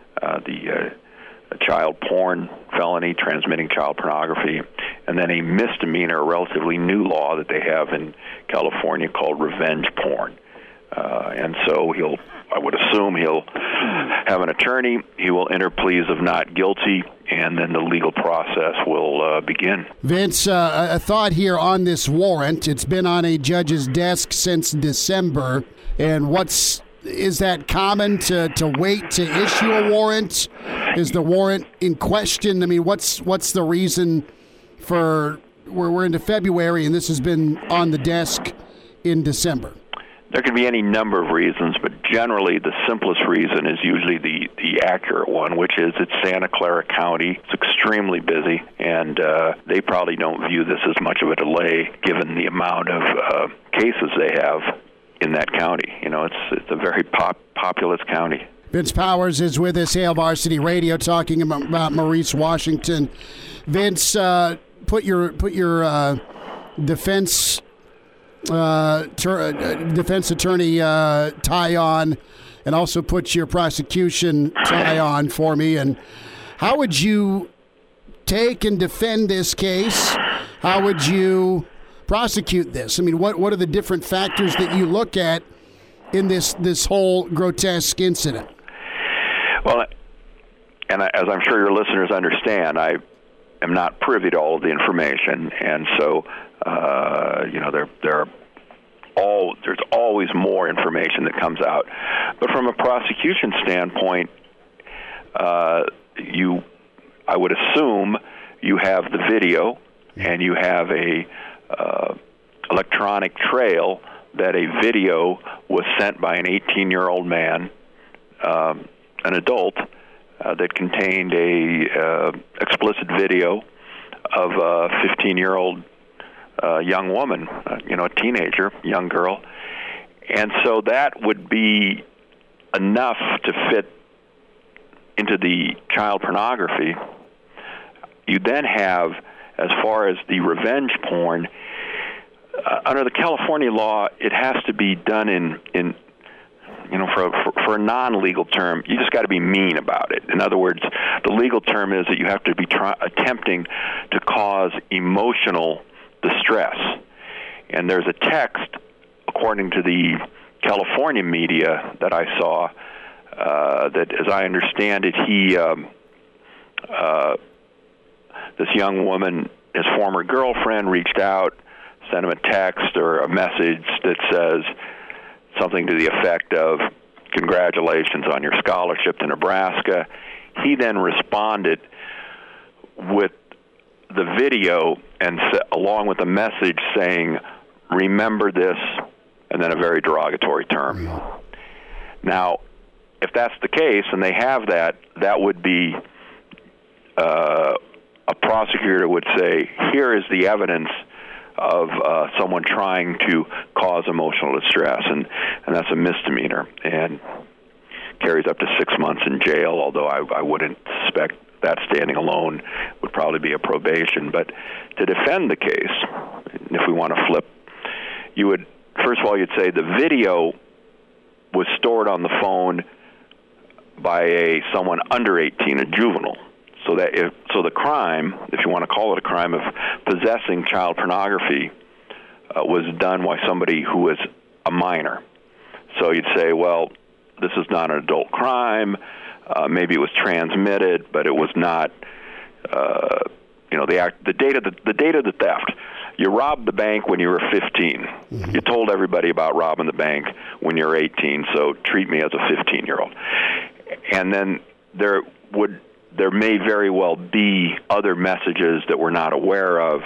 a child porn felony, transmitting child pornography, and then a misdemeanor, a relatively new law that they have in California called revenge porn. And so I would assume he'll have an attorney. He will enter pleas of not guilty, and then the legal process will begin. Vince, a thought here on this warrant. It's been on a judge's desk since December. And is that common to wait to issue a warrant? Is the warrant in question? I mean, what's the reason for we're into February and this has been on the desk in December? There can be any number of reasons, but generally the simplest reason is usually the accurate one, which is it's Santa Clara County. It's extremely busy, and they probably don't view this as much of a delay given the amount of cases they have in that county. You know, it's a very populous county. Vince Powers is with us, Hail Varsity Radio, talking about Maurice Washington. Vince, put your defense attorney tie on, and also put your prosecution tie on for me. And how would you take and defend this case? How would you prosecute this? I mean, what are the different factors that you look at in this whole grotesque incident? Well, and as I'm sure your listeners understand, I am not privy to all of the information, and so there's always more information that comes out. But from a prosecution standpoint, I would assume you have the video and you have a electronic trail that a video was sent by an 18-year-old man, an adult, that contained a explicit video of a 15-year-old young woman, a teenager, young girl. And so that would be enough to fit into the child pornography. You then have, as far as the revenge porn, under the California law, it has to be done in for a non-legal term, you just got to be mean about it. In other words, the legal term is that you have to be attempting to cause emotional distress. And there's a text, according to the California media that I saw, that, as I understand it, this young woman, his former girlfriend, reached out, sent him a text or a message that says something to the effect of, "Congratulations on your scholarship to Nebraska." He then responded with the video and along with a message saying, "Remember this," and then a very derogatory term. Now, if that's the case and they have that, that would be a prosecutor would say, here is the evidence of someone trying to cause emotional distress, and that's a misdemeanor and carries up to 6 months in jail, although I wouldn't suspect that standing alone would probably be a probation. But to defend the case, if we want to flip, you would, first of all, you'd say the video was stored on the phone by someone under 18, a juvenile. So the crime, if you want to call it a crime of possessing child pornography, was done by somebody who was a minor. So you'd say, well, this is not an adult crime. Maybe it was transmitted, but it was not. The date of the theft. You robbed the bank when you were 15. Mm-hmm. You told everybody about robbing the bank when you're 18. So treat me as a 15-year-old. And then there may very well be other messages that we're not aware of.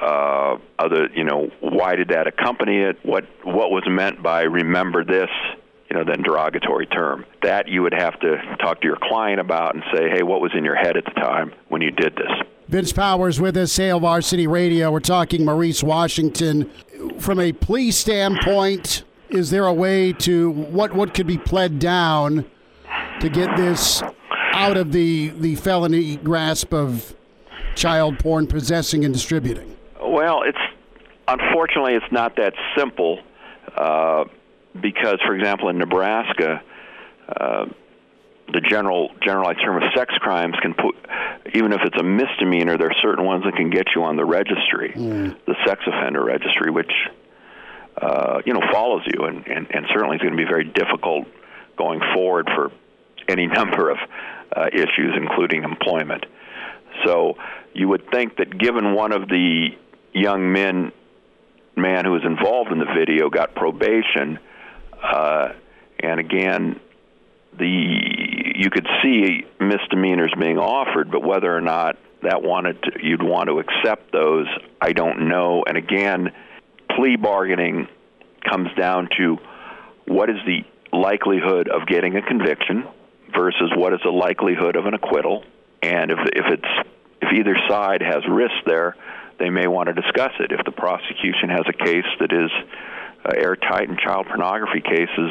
Why did that accompany it? What was meant by "remember this"? Then derogatory term. That you would have to talk to your client about and say, hey, what was in your head at the time when you did this? Vince Powers with us, Hail Varsity Radio. We're talking Maurice Washington. From a plea standpoint, is there a way to what could be pled down to get this out of the felony grasp of child porn possessing and distributing? Well, unfortunately it's not that simple, because, for example, in Nebraska, the generalized term of sex crimes can put, even if it's a misdemeanor, there are certain ones that can get you on the registry, the sex offender registry, which follows you, and certainly is going to be very difficult going forward for any number of issues, including employment. So you would think that given one of the young man who was involved in the video got probation, and again, you could see misdemeanors being offered, but whether or not you'd want to accept those, I don't know. And again, plea bargaining comes down to what is the likelihood of getting a conviction versus what is the likelihood of an acquittal. And if either side has risk there, they may want to discuss it. If the prosecution has a case that is airtight in child pornography cases,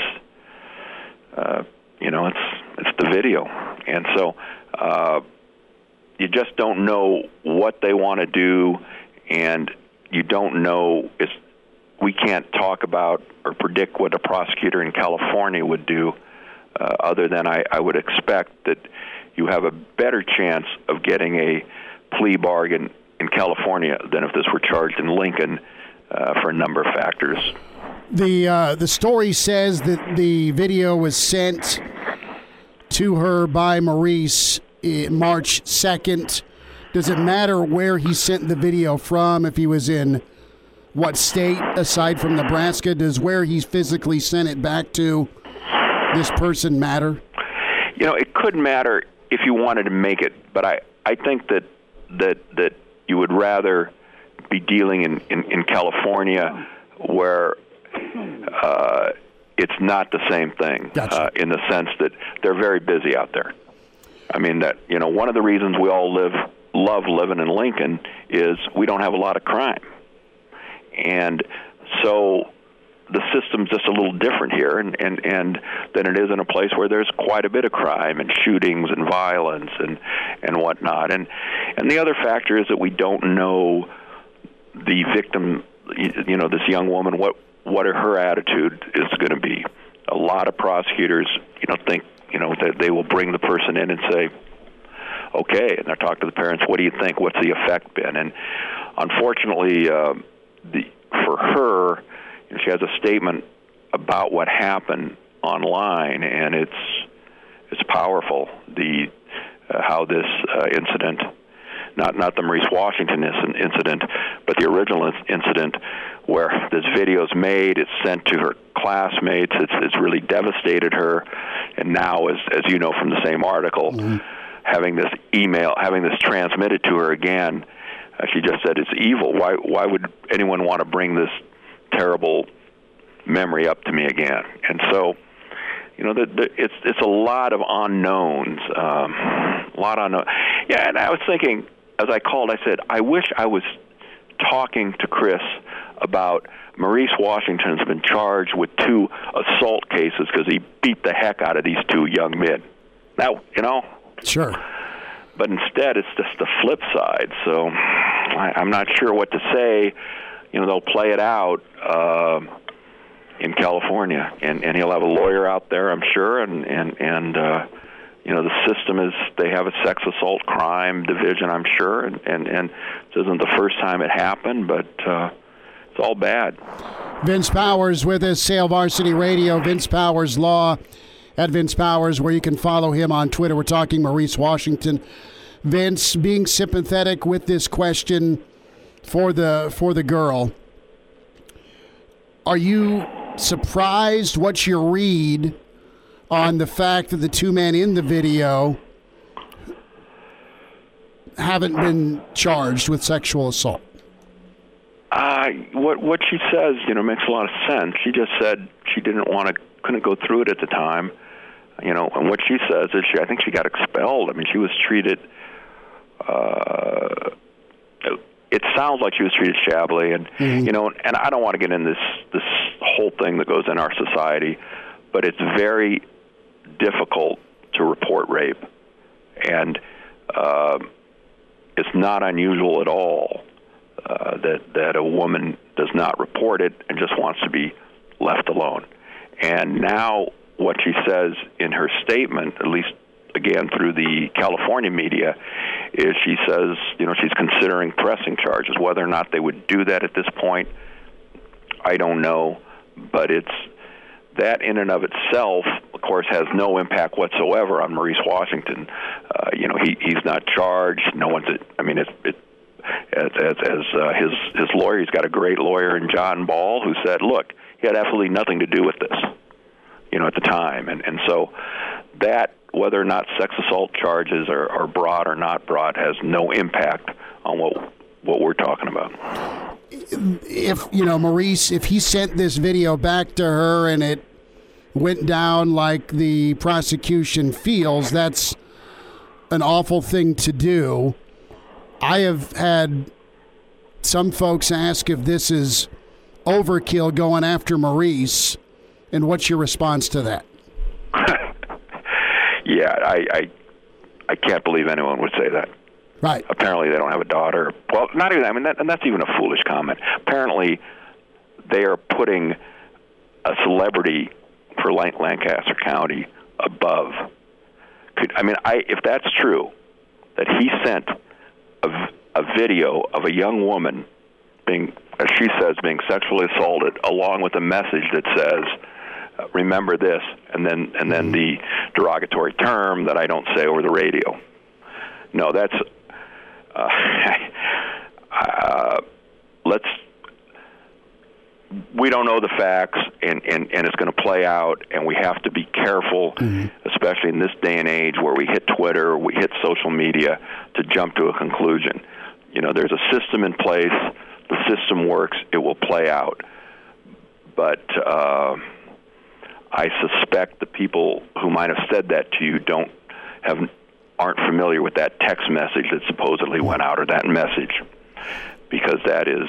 it's the video. And so you just don't know what they want to do, and you don't know. We can't talk about or predict what a prosecutor in California would do, other than I would expect that you have a better chance of getting a plea bargain in California than if this were charged in Lincoln, for a number of factors. The story says that the video was sent to her by Maurice March 2nd. Does it matter where he sent the video from, if he was in what state aside from Nebraska? Does where he physically sent it back to this person matter? It could matter if you wanted to make it, but I think that you would rather be dealing in California where it's not the same thing. Gotcha. In the sense that they're very busy out there. I mean, one of the reasons we all love living in Lincoln is we don't have a lot of crime. And so the system's just a little different here and than it is in a place where there's quite a bit of crime and shootings and violence and whatnot. And the other factor is that we don't know the victim, this young woman, what her attitude is going to be. A lot of prosecutors, think, that they will bring the person in and say, okay, and they'll talk to the parents, what do you think? What's the effect been? And unfortunately, for her, she has a statement about what happened online, and it's powerful. How this incident, not the Maurice Washington incident, but the original incident where this video is made, it's sent to her classmates, it's really devastated her, and now, as you know from the same article, having this transmitted to her again, she just said it's evil. Why would anyone want to bring this terrible memory up to me again? And so, it's a lot of unknowns, Yeah, and I was thinking, as I called, I said, I wish I was talking to Chris about Maurice Washington's been charged with 2 assault cases because he beat the heck out of these 2 young men. Now, Sure. But instead, it's just the flip side. So I'm not sure what to say. They'll play it out in California, and he'll have a lawyer out there, I'm sure, and the system is, they have a sex assault crime division, I'm sure, and this isn't the first time it happened, but it's all bad. Vince Powers with us, Sail Varsity Radio, Vince Powers Law, at Vince Powers, where you can follow him on Twitter. We're talking Maurice Washington. Vince, being sympathetic with this question for the girl, are you surprised? What's your read on the fact that the 2 men in the video haven't been charged with sexual assault? What she says, makes a lot of sense. She just said she couldn't go through it at the time, and what she says is I think she got expelled. I mean, she was treated, it sounds like she was treated shabbily, and, and I don't want to get in this whole thing that goes in our society, but it's very difficult to report rape, and it's not unusual at all that a woman does not report it and just wants to be left alone. And now what she says in her statement, at least again through the California media, is she says, she's considering pressing charges. Whether or not they would do that at this point, I don't know. But it's that in and of itself, of course, has no impact whatsoever on Maurice Washington. He's not charged. No one's. His lawyer, he's got a great lawyer in John Ball, who said, look, he had absolutely nothing to do with this, at the time. And so that, whether or not sex assault charges are brought or not brought, has no impact on what we're talking about. If, Maurice, if he sent this video back to her and it went down like the prosecution feels, that's an awful thing to do. I have had some folks ask if this is overkill going after Maurice, and what's your response to that? Yeah, I can't believe anyone would say that. Right. Apparently they don't have a daughter. Well, not even, and that's even a foolish comment. Apparently they are putting a celebrity for Lancaster County above. If that's true, that he sent a video of a young woman being, as she says, being sexually assaulted, along with a message that says, remember this, and then the derogatory term that I don't say over the radio. No, that's we don't know the facts, and it's going to play out, and we have to be careful, especially in this day and age where we hit Twitter, we hit social media, to jump to a conclusion. There's a system in place. The system works. It will play out. But I suspect the people who might have said that to you aren't familiar with that text message that supposedly went out, or that message, because that is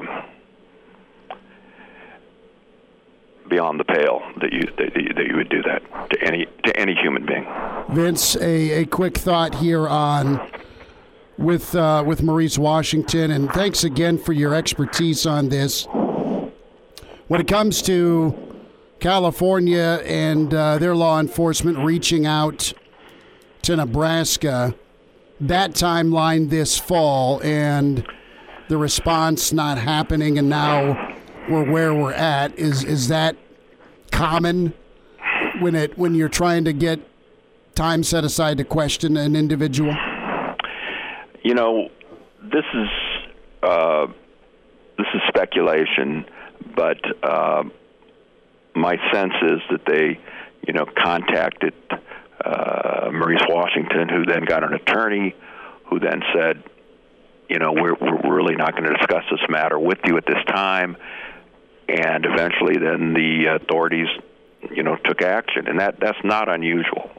beyond the pale that you would do that to any human being. Vince, a quick thought here on with Maurice Washington, and thanks again for your expertise on this. When it comes to California and their law enforcement reaching out to Nebraska, that timeline this fall and the response not happening, and now we're where we're at, is that common when you're trying to get time set aside to question an individual? This is speculation, but my sense is that they, contacted Maurice Washington, who then got an attorney, who then said, we're really not going to discuss this matter with you at this time. And eventually then the authorities, took action. And that's not unusual.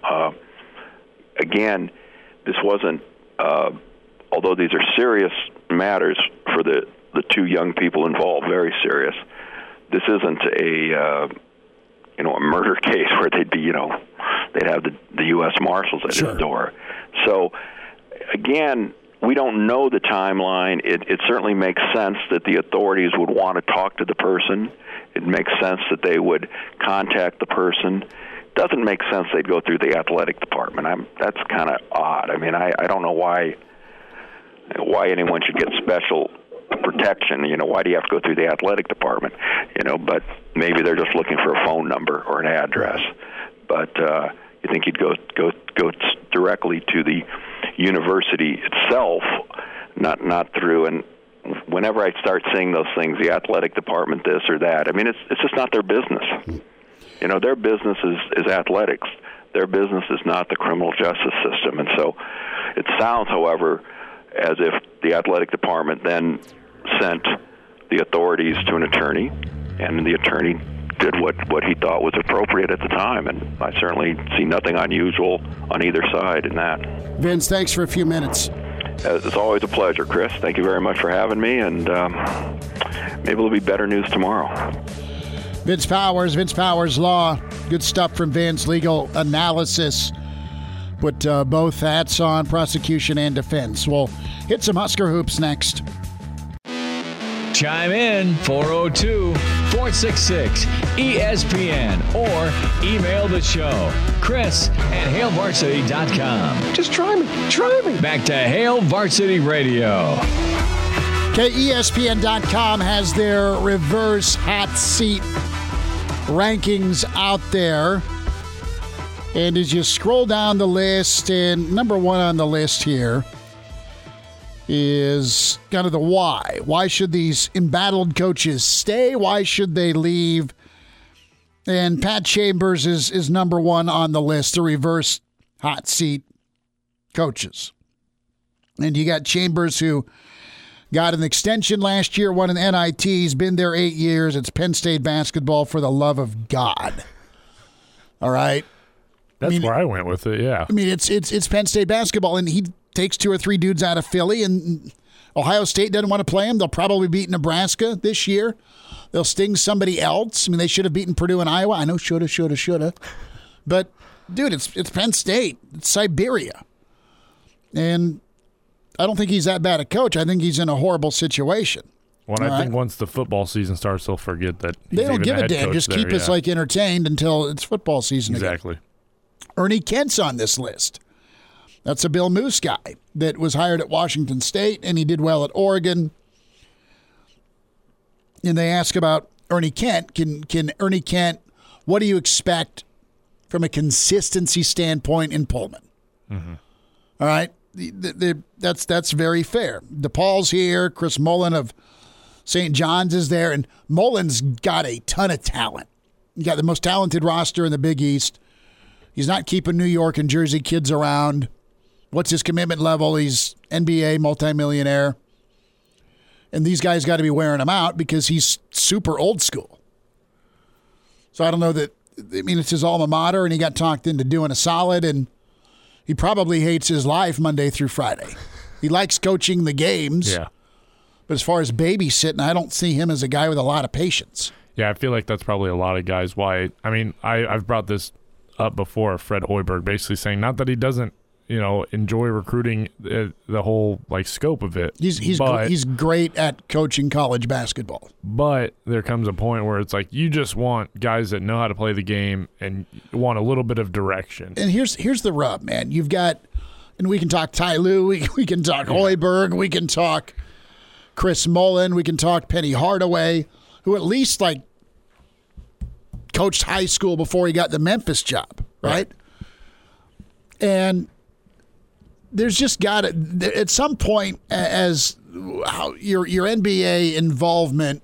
Again, this wasn't, although these are serious matters for the two young people involved, very serious, this isn't a murder case where they'd have the U.S. Marshals at his door. So, again, we don't know the timeline. It certainly makes sense that the authorities would want to talk to the person. It makes sense that they would contact the person. It doesn't make sense they'd go through the athletic department. That's kind of odd. I don't know why anyone should get special protection. Why do you have to go through the athletic department? But maybe they're just looking for a phone number or an address. But you think you'd go directly to the university itself, not through. And whenever I start seeing those things, the athletic department, this or that, it's just not their business. Their business is athletics. Their business is not the criminal justice system. And so it sounds, however, as if the athletic department then sent the authorities to an attorney, and the attorney did what he thought was appropriate at the time, and I certainly see nothing unusual on either side in that. Vince, thanks for a few minutes. It's always a pleasure, Chris. Thank you very much for having me, and maybe there'll be better news tomorrow. Vince Powers Law. Good stuff from Vince. Legal analysis. Put both hats on, prosecution and defense. We'll hit some Husker hoops next. Chime in, 402 888-466-ESPN or email the show, Chris@HailVarsity.com. Just try me. Try me. Back to Hail Varsity Radio. Okay, ESPN.com has their reverse hot seat rankings out there. And as you scroll down the list, and number one on the list here is kind of the why. Why should these embattled coaches stay? Why should they leave? And Pat Chambers is number one on the list, the reverse hot seat coaches. And you got Chambers, who got an extension last year, won an NIT. He's been there 8 years. It's Penn State basketball for the love of God. All right? That's where I went with it, yeah. I mean, it's Penn State basketball, and he takes 2 or 3 dudes out of Philly, and Ohio State doesn't want to play him. They'll probably beat Nebraska this year. They'll sting somebody else. I mean, they should have beaten Purdue and Iowa. I know, shoulda. But, dude, it's Penn State. It's Siberia. And I don't think he's that bad a coach. I think he's in a horrible situation. Well, I think once the football season starts, they'll forget that he's they don't even give a a head damn. coach Just there, keep us entertained until it's football season exactly. again. Ernie Kent's on this list. That's a Bill Moose guy that was hired at Washington State, and he did well at Oregon. And they ask about Ernie Kent. Can Ernie Kent, what do you expect from a consistency standpoint in Pullman? Mm-hmm. All right? That's very fair. DePaul's here. Chris Mullen of St. John's is there, and Mullen's got a ton of talent. You got the most talented roster in the Big East. He's not keeping New York and Jersey kids around. What's his commitment level? He's NBA multimillionaire. And these guys got to be wearing him out because he's super old school. So I don't know that, I mean, it's his alma mater, and he got talked into doing a solid, and he probably hates his life Monday through Friday. He likes coaching the games. Yeah. But as far as babysitting, I don't see him as a guy with a lot of patience. Yeah, I feel like that's probably a lot of guys why. I mean, I've brought this up before, Fred Hoiberg basically saying not that he doesn't, enjoy recruiting the whole scope of it. He's great at coaching college basketball. But there comes a point where it's like you just want guys that know how to play the game and want a little bit of direction. And here's the rub, man. You've got, and we can talk Ty Lue, we can talk Hoiberg, we can talk Chris Mullen, we can talk Penny Hardaway, who at least coached high school before he got the Memphis job, right? And there's just got to, at some point, as how your NBA involvement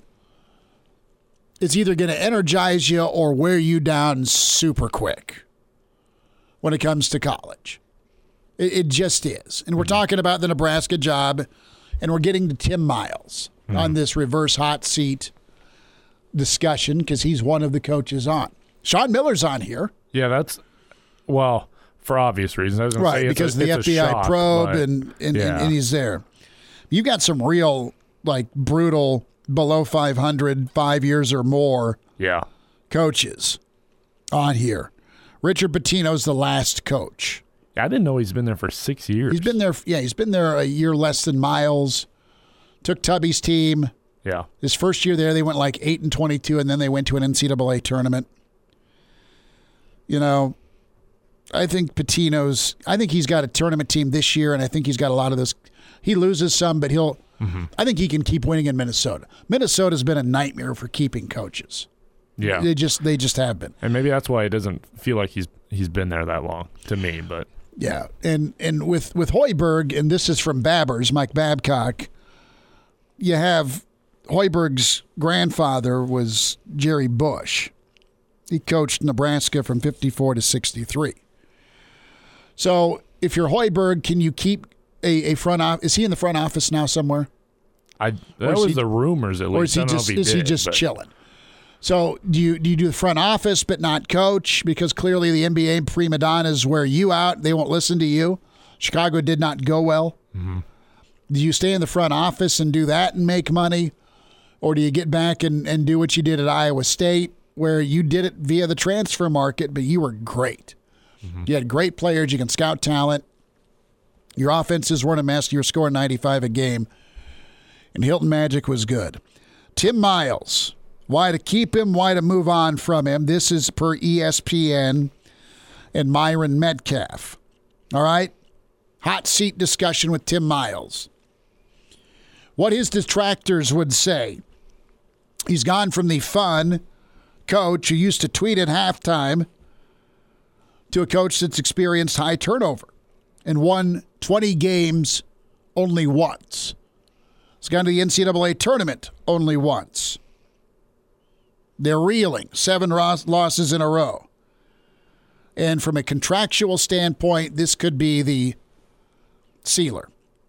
is either going to energize you or wear you down super quick when it comes to college. It just is. And we're talking about the Nebraska job, and we're getting to Tim Miles on this reverse hot seat discussion because he's one of the coaches on. Sean Miller's on here. Yeah, that's, well, for obvious reasons. I was going to say because the FBI probe and he's there. You've got some real, brutal, below 500, 5 years or more coaches on here. Richard Pitino's the last coach. I didn't know he's been there for 6 years. He's been there a year less than Miles. Took Tubby's team. Yeah. His first year there, they went 8-22, and then they went to an NCAA tournament. I think I think he's got a tournament team this year, and I think he's got a lot of this. He loses some, but I think he can keep winning in Minnesota. Minnesota's been a nightmare for keeping coaches. Yeah. They just have been. And maybe that's why it doesn't feel like he's been there that long to me, but. Yeah. And with Hoiberg, and this is from Babbers, Mike Babcock, you have Hoiberg's grandfather was Jerry Bush. He coached Nebraska from 54 to 63. So if you're Hoiberg, can you keep a front office? Is he in the front office now somewhere? That was the rumors at least. Or is he just chilling? So do you do the front office but not coach? Because clearly the NBA prima donnas wear you out. They won't listen to you. Chicago did not go well. Mm-hmm. Do you stay in the front office and do that and make money? Or do you get back and do what you did at Iowa State, where you did it via the transfer market, but you were great. Mm-hmm. You had great players. You can scout talent. Your offenses weren't a mess. You were scoring 95 a game. And Hilton Magic was good. Tim Miles Why to keep him, why to move on from him. This is per ESPN and Myron Metcalf. All right? Hot seat discussion with Tim Miles. What his detractors would say. He's gone from the fun coach who used to tweet at halftime to a coach that's experienced high turnover and won 20 games only once. He's gone to the NCAA tournament only once. They're reeling, 7 losses in a row. And from a contractual standpoint, this could be the sealer.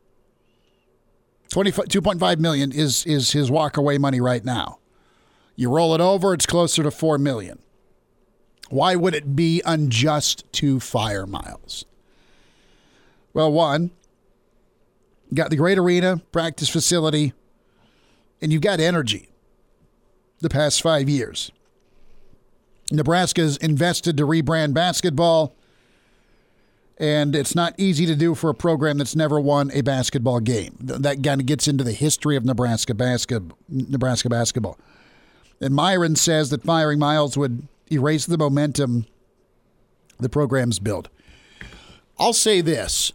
$2.5 million is his walk-away money right now. You roll it over, it's closer to $4 million. Why would it be unjust to fire Miles? Well, one, you got the great arena, practice facility, and you've got energy the past 5 years. Nebraska's invested to rebrand basketball, and it's not easy to do for a program that's never won a basketball game. That kind of gets into the history of Nebraska basketball. And Myron says that firing Miles would erase the momentum the program's built. I'll say this.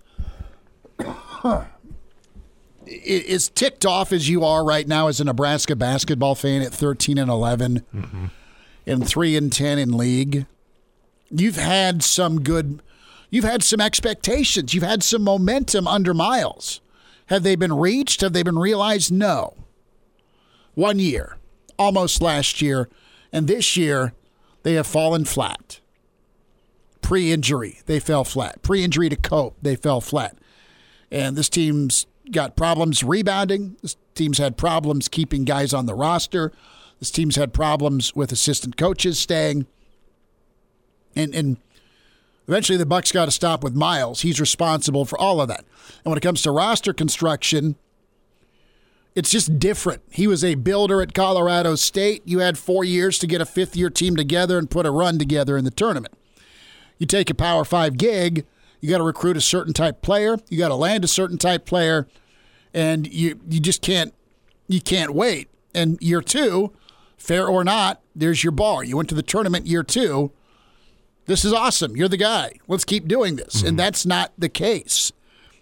As ticked off as you are right now as a Nebraska basketball fan at 13-11 and 3-10 in league, you've had some expectations. You've had some momentum under Miles. Have they been reached? Have they been realized? No. 1 year, almost last year, and this year they have fallen flat. Pre-injury, they fell flat. Pre-injury to Cope, they fell flat. And this team's got problems rebounding. This team's had problems keeping guys on the roster. This team's had problems with assistant coaches staying. And eventually the Bucks got to stop with Miles. He's responsible for all of that. And when it comes to roster construction, it's just different. He was a builder at Colorado State. You had 4 years to get a fifth-year team together and put a run together in the tournament. You take a Power 5 gig, you got to recruit a certain type player, you got to land a certain type player, and you just can't wait. And year 2, fair or not, there's your bar. You went to the tournament year 2. This is awesome. You're the guy. Let's keep doing this. And that's not the case.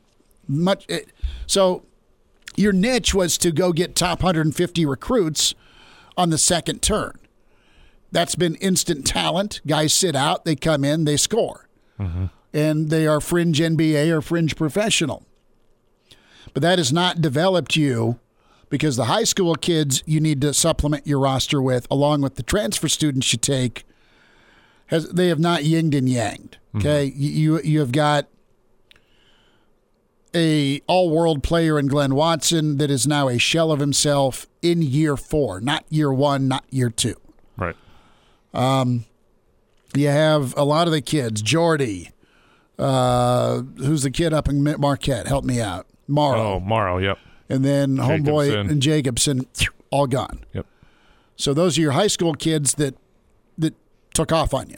So your niche was to go get top 150 recruits on the second turn. That's been instant talent. Guys sit out, they come in, they score. And they are fringe NBA or fringe professional. But that has not developed you, because the high school kids you need to supplement your roster with, along with the transfer students you take, they have not yinged and yanged. Okay, you have got a all-world player in Glenn Watson that is now a shell of himself in year 4, not year 1, not year 2. Right. You have a lot of the kids. Jordy, who's the kid up in Marquette? Help me out. Morrow. Oh, Morrow, yep. And then Jacobson. Homeboy and Jacobson, all gone. Yep. So those are your high school kids that took off on you.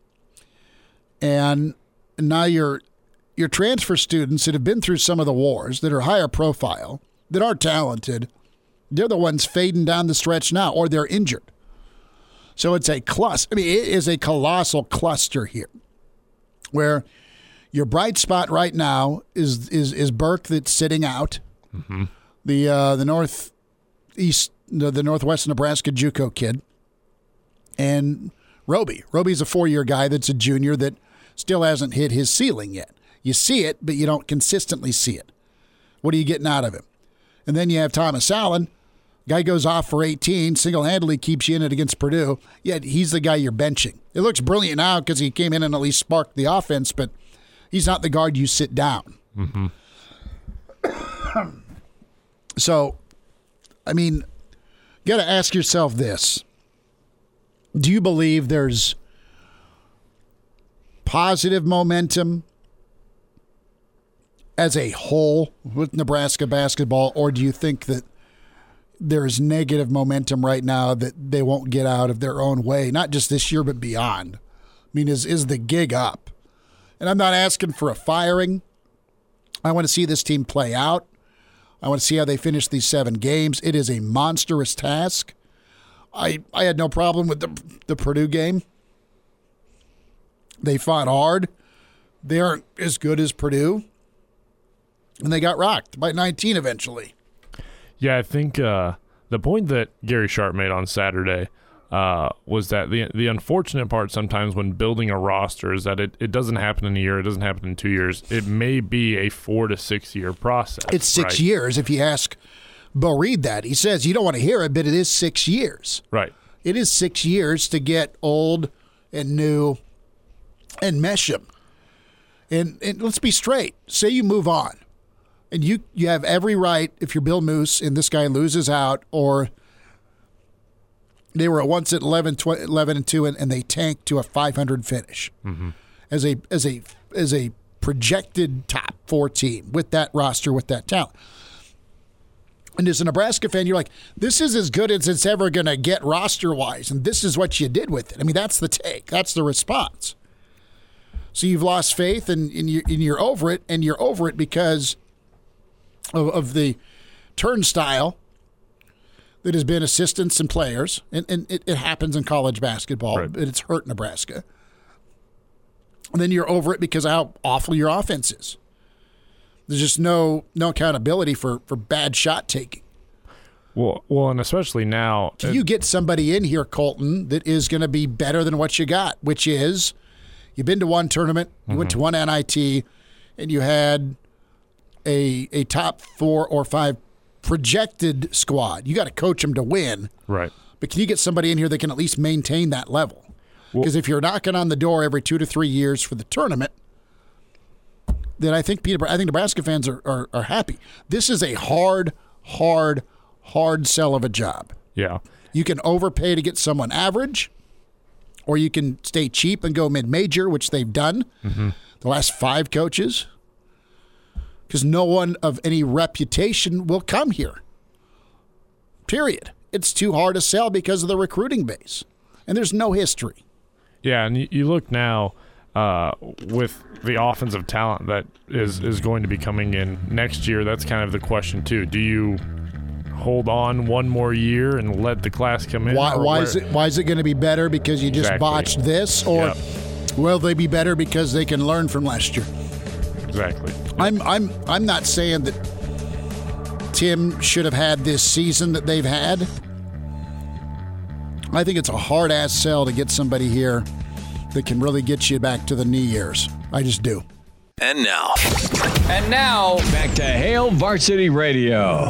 And now your transfer students that have been through some of the wars, that are higher profile, that are talented, they're the ones fading down the stretch now, or they're injured. So it's a cluster. I mean, it is a colossal cluster here, where your bright spot right now is Burke, that's sitting out. The northeast, the Northwest Nebraska JUCO kid, and Roby. Roby's a 4-year guy that's a junior that still hasn't hit his ceiling yet. You see it, but you don't consistently see it. What are you getting out of him? And then you have Thomas Allen. Guy goes off for 18, single-handedly keeps you in it against Purdue, yet he's the guy you're benching. It looks brilliant now because he came in and at least sparked the offense, but he's not the guard you sit down. So, I mean, you got to ask yourself this. Do you believe there's positive momentum as a whole with Nebraska basketball, or do you think that there's negative momentum right now that they won't get out of their own way, not just this year but beyond? I mean, is the gig up? And I'm not asking for a firing. I want to see this team play out. I want to see how they finish these 7 games. It is a monstrous task. I had no problem with the Purdue game. They fought hard. They aren't as good as Purdue. And they got rocked by 19 eventually. Yeah, I think the point that Gary Sharp made on Saturday was that the unfortunate part sometimes when building a roster is that it doesn't happen in a year, it doesn't happen in 2 years. It may be a 4 to 6 year process. It's 6 years. If you ask Bo Reed that, he says you don't want to hear it, but it is 6 years. Right. It is 6 years to get old and new and mesh them. And let's be straight. Say you move on, and you have every right, if you're Bill Moose and this guy loses out, or they were once at 11-2 and they tanked to a 500 finish as a projected top 4 team with that roster, with that talent. And as a Nebraska fan, you're like, this is as good as it's ever going to get roster-wise, and this is what you did with it. I mean, that's the take. That's the response. So you've lost faith, and you're over it, and you're over it because of the turnstile that has been assistants and players, and it happens in college basketball, right. But it's hurt Nebraska. And then you're over it because of how awful your offense is. There's just no accountability for bad shot taking. Well, and especially now. Can you get somebody in here, Colton, that is going to be better than what you got, which is you've been to one tournament, you went to one NIT, and you had a top 4 or 5 projected squad. You got to coach them to win. Right. But can you get somebody in here that can at least maintain that level? Because if you're knocking on the door every 2 to 3 years for the tournament, then I think Nebraska fans are happy. This is a hard sell of a job. Yeah. You can overpay to get someone average, or you can stay cheap and go mid-major, which they've done the last 5 coaches, because no one of any reputation will come here. Period. It's too hard to sell because of the recruiting base, and there's no history. Yeah, and you look now with the offensive talent that is going to be coming in next year, that's kind of the question too. Do you hold on one more year and let the class come in? Why is it going to be better because you just botched this, or will they be better because they can learn from last year? Exactly. I'm not saying that Tim should have had this season that they've had. I think it's a hard-ass sell to get somebody here that can really get you back to the knee years. I just do. And now, back to Hail Varsity Radio.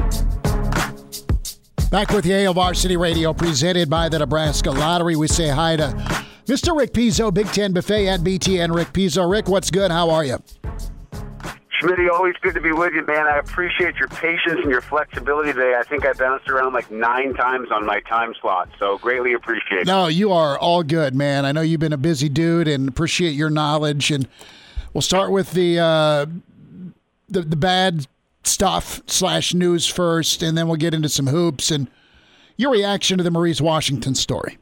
Back with Hail Varsity Radio, presented by the Nebraska Lottery. We say hi to Mr. Rick Pizzo, Big Ten Buffet at BTN. Rick Pizzo. Rick, what's good? How are you? Schmitty, always good to be with you, man. I appreciate your patience and your flexibility today. I think I bounced around like 9 times on my time slot, so greatly appreciate it. No, you are all good, man. I know you've been a busy dude and appreciate your knowledge. And we'll start with the bad stuff / news first, and then we'll get into some hoops and your reaction to the Maurice Washington story.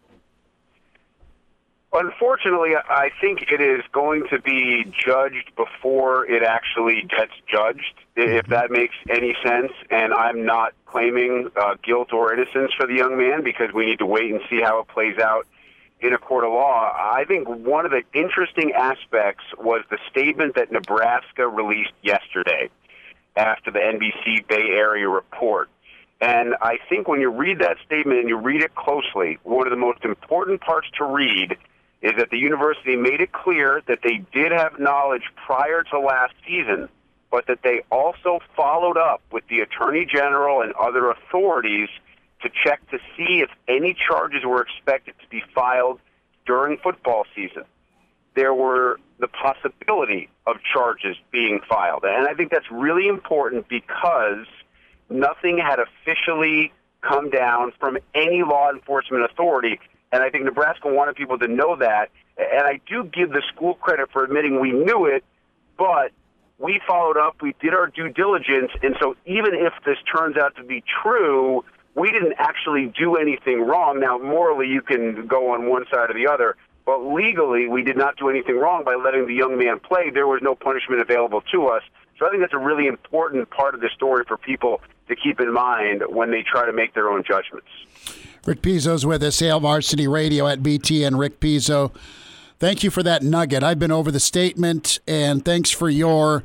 Unfortunately, I think it is going to be judged before it actually gets judged, if that makes any sense. And I'm not claiming guilt or innocence for the young man because we need to wait and see how it plays out in a court of law. I think one of the interesting aspects was the statement that Nebraska released yesterday after the NBC Bay Area report. And I think when you read that statement and you read it closely, one of the most important parts to read is that the university made it clear that they did have knowledge prior to last season, but that they also followed up with the Attorney General and other authorities to check to see if any charges were expected to be filed during football season. There were the possibility of charges being filed. And I think that's really important because nothing had officially come down from any law enforcement authority. And I think Nebraska wanted people to know that. And I do give the school credit for admitting we knew it, but we followed up, we did our due diligence, and so even if this turns out to be true, we didn't actually do anything wrong. Now, morally, you can go on one side or the other, but legally, we did not do anything wrong by letting the young man play. There was no punishment available to us. So I think that's a really important part of the story for people to keep in mind when they try to make their own judgments. Rick Pizzo's with us, Hail Varsity Radio at BTN. Rick Pizzo, thank you for that nugget. I've been over the statement, and thanks for your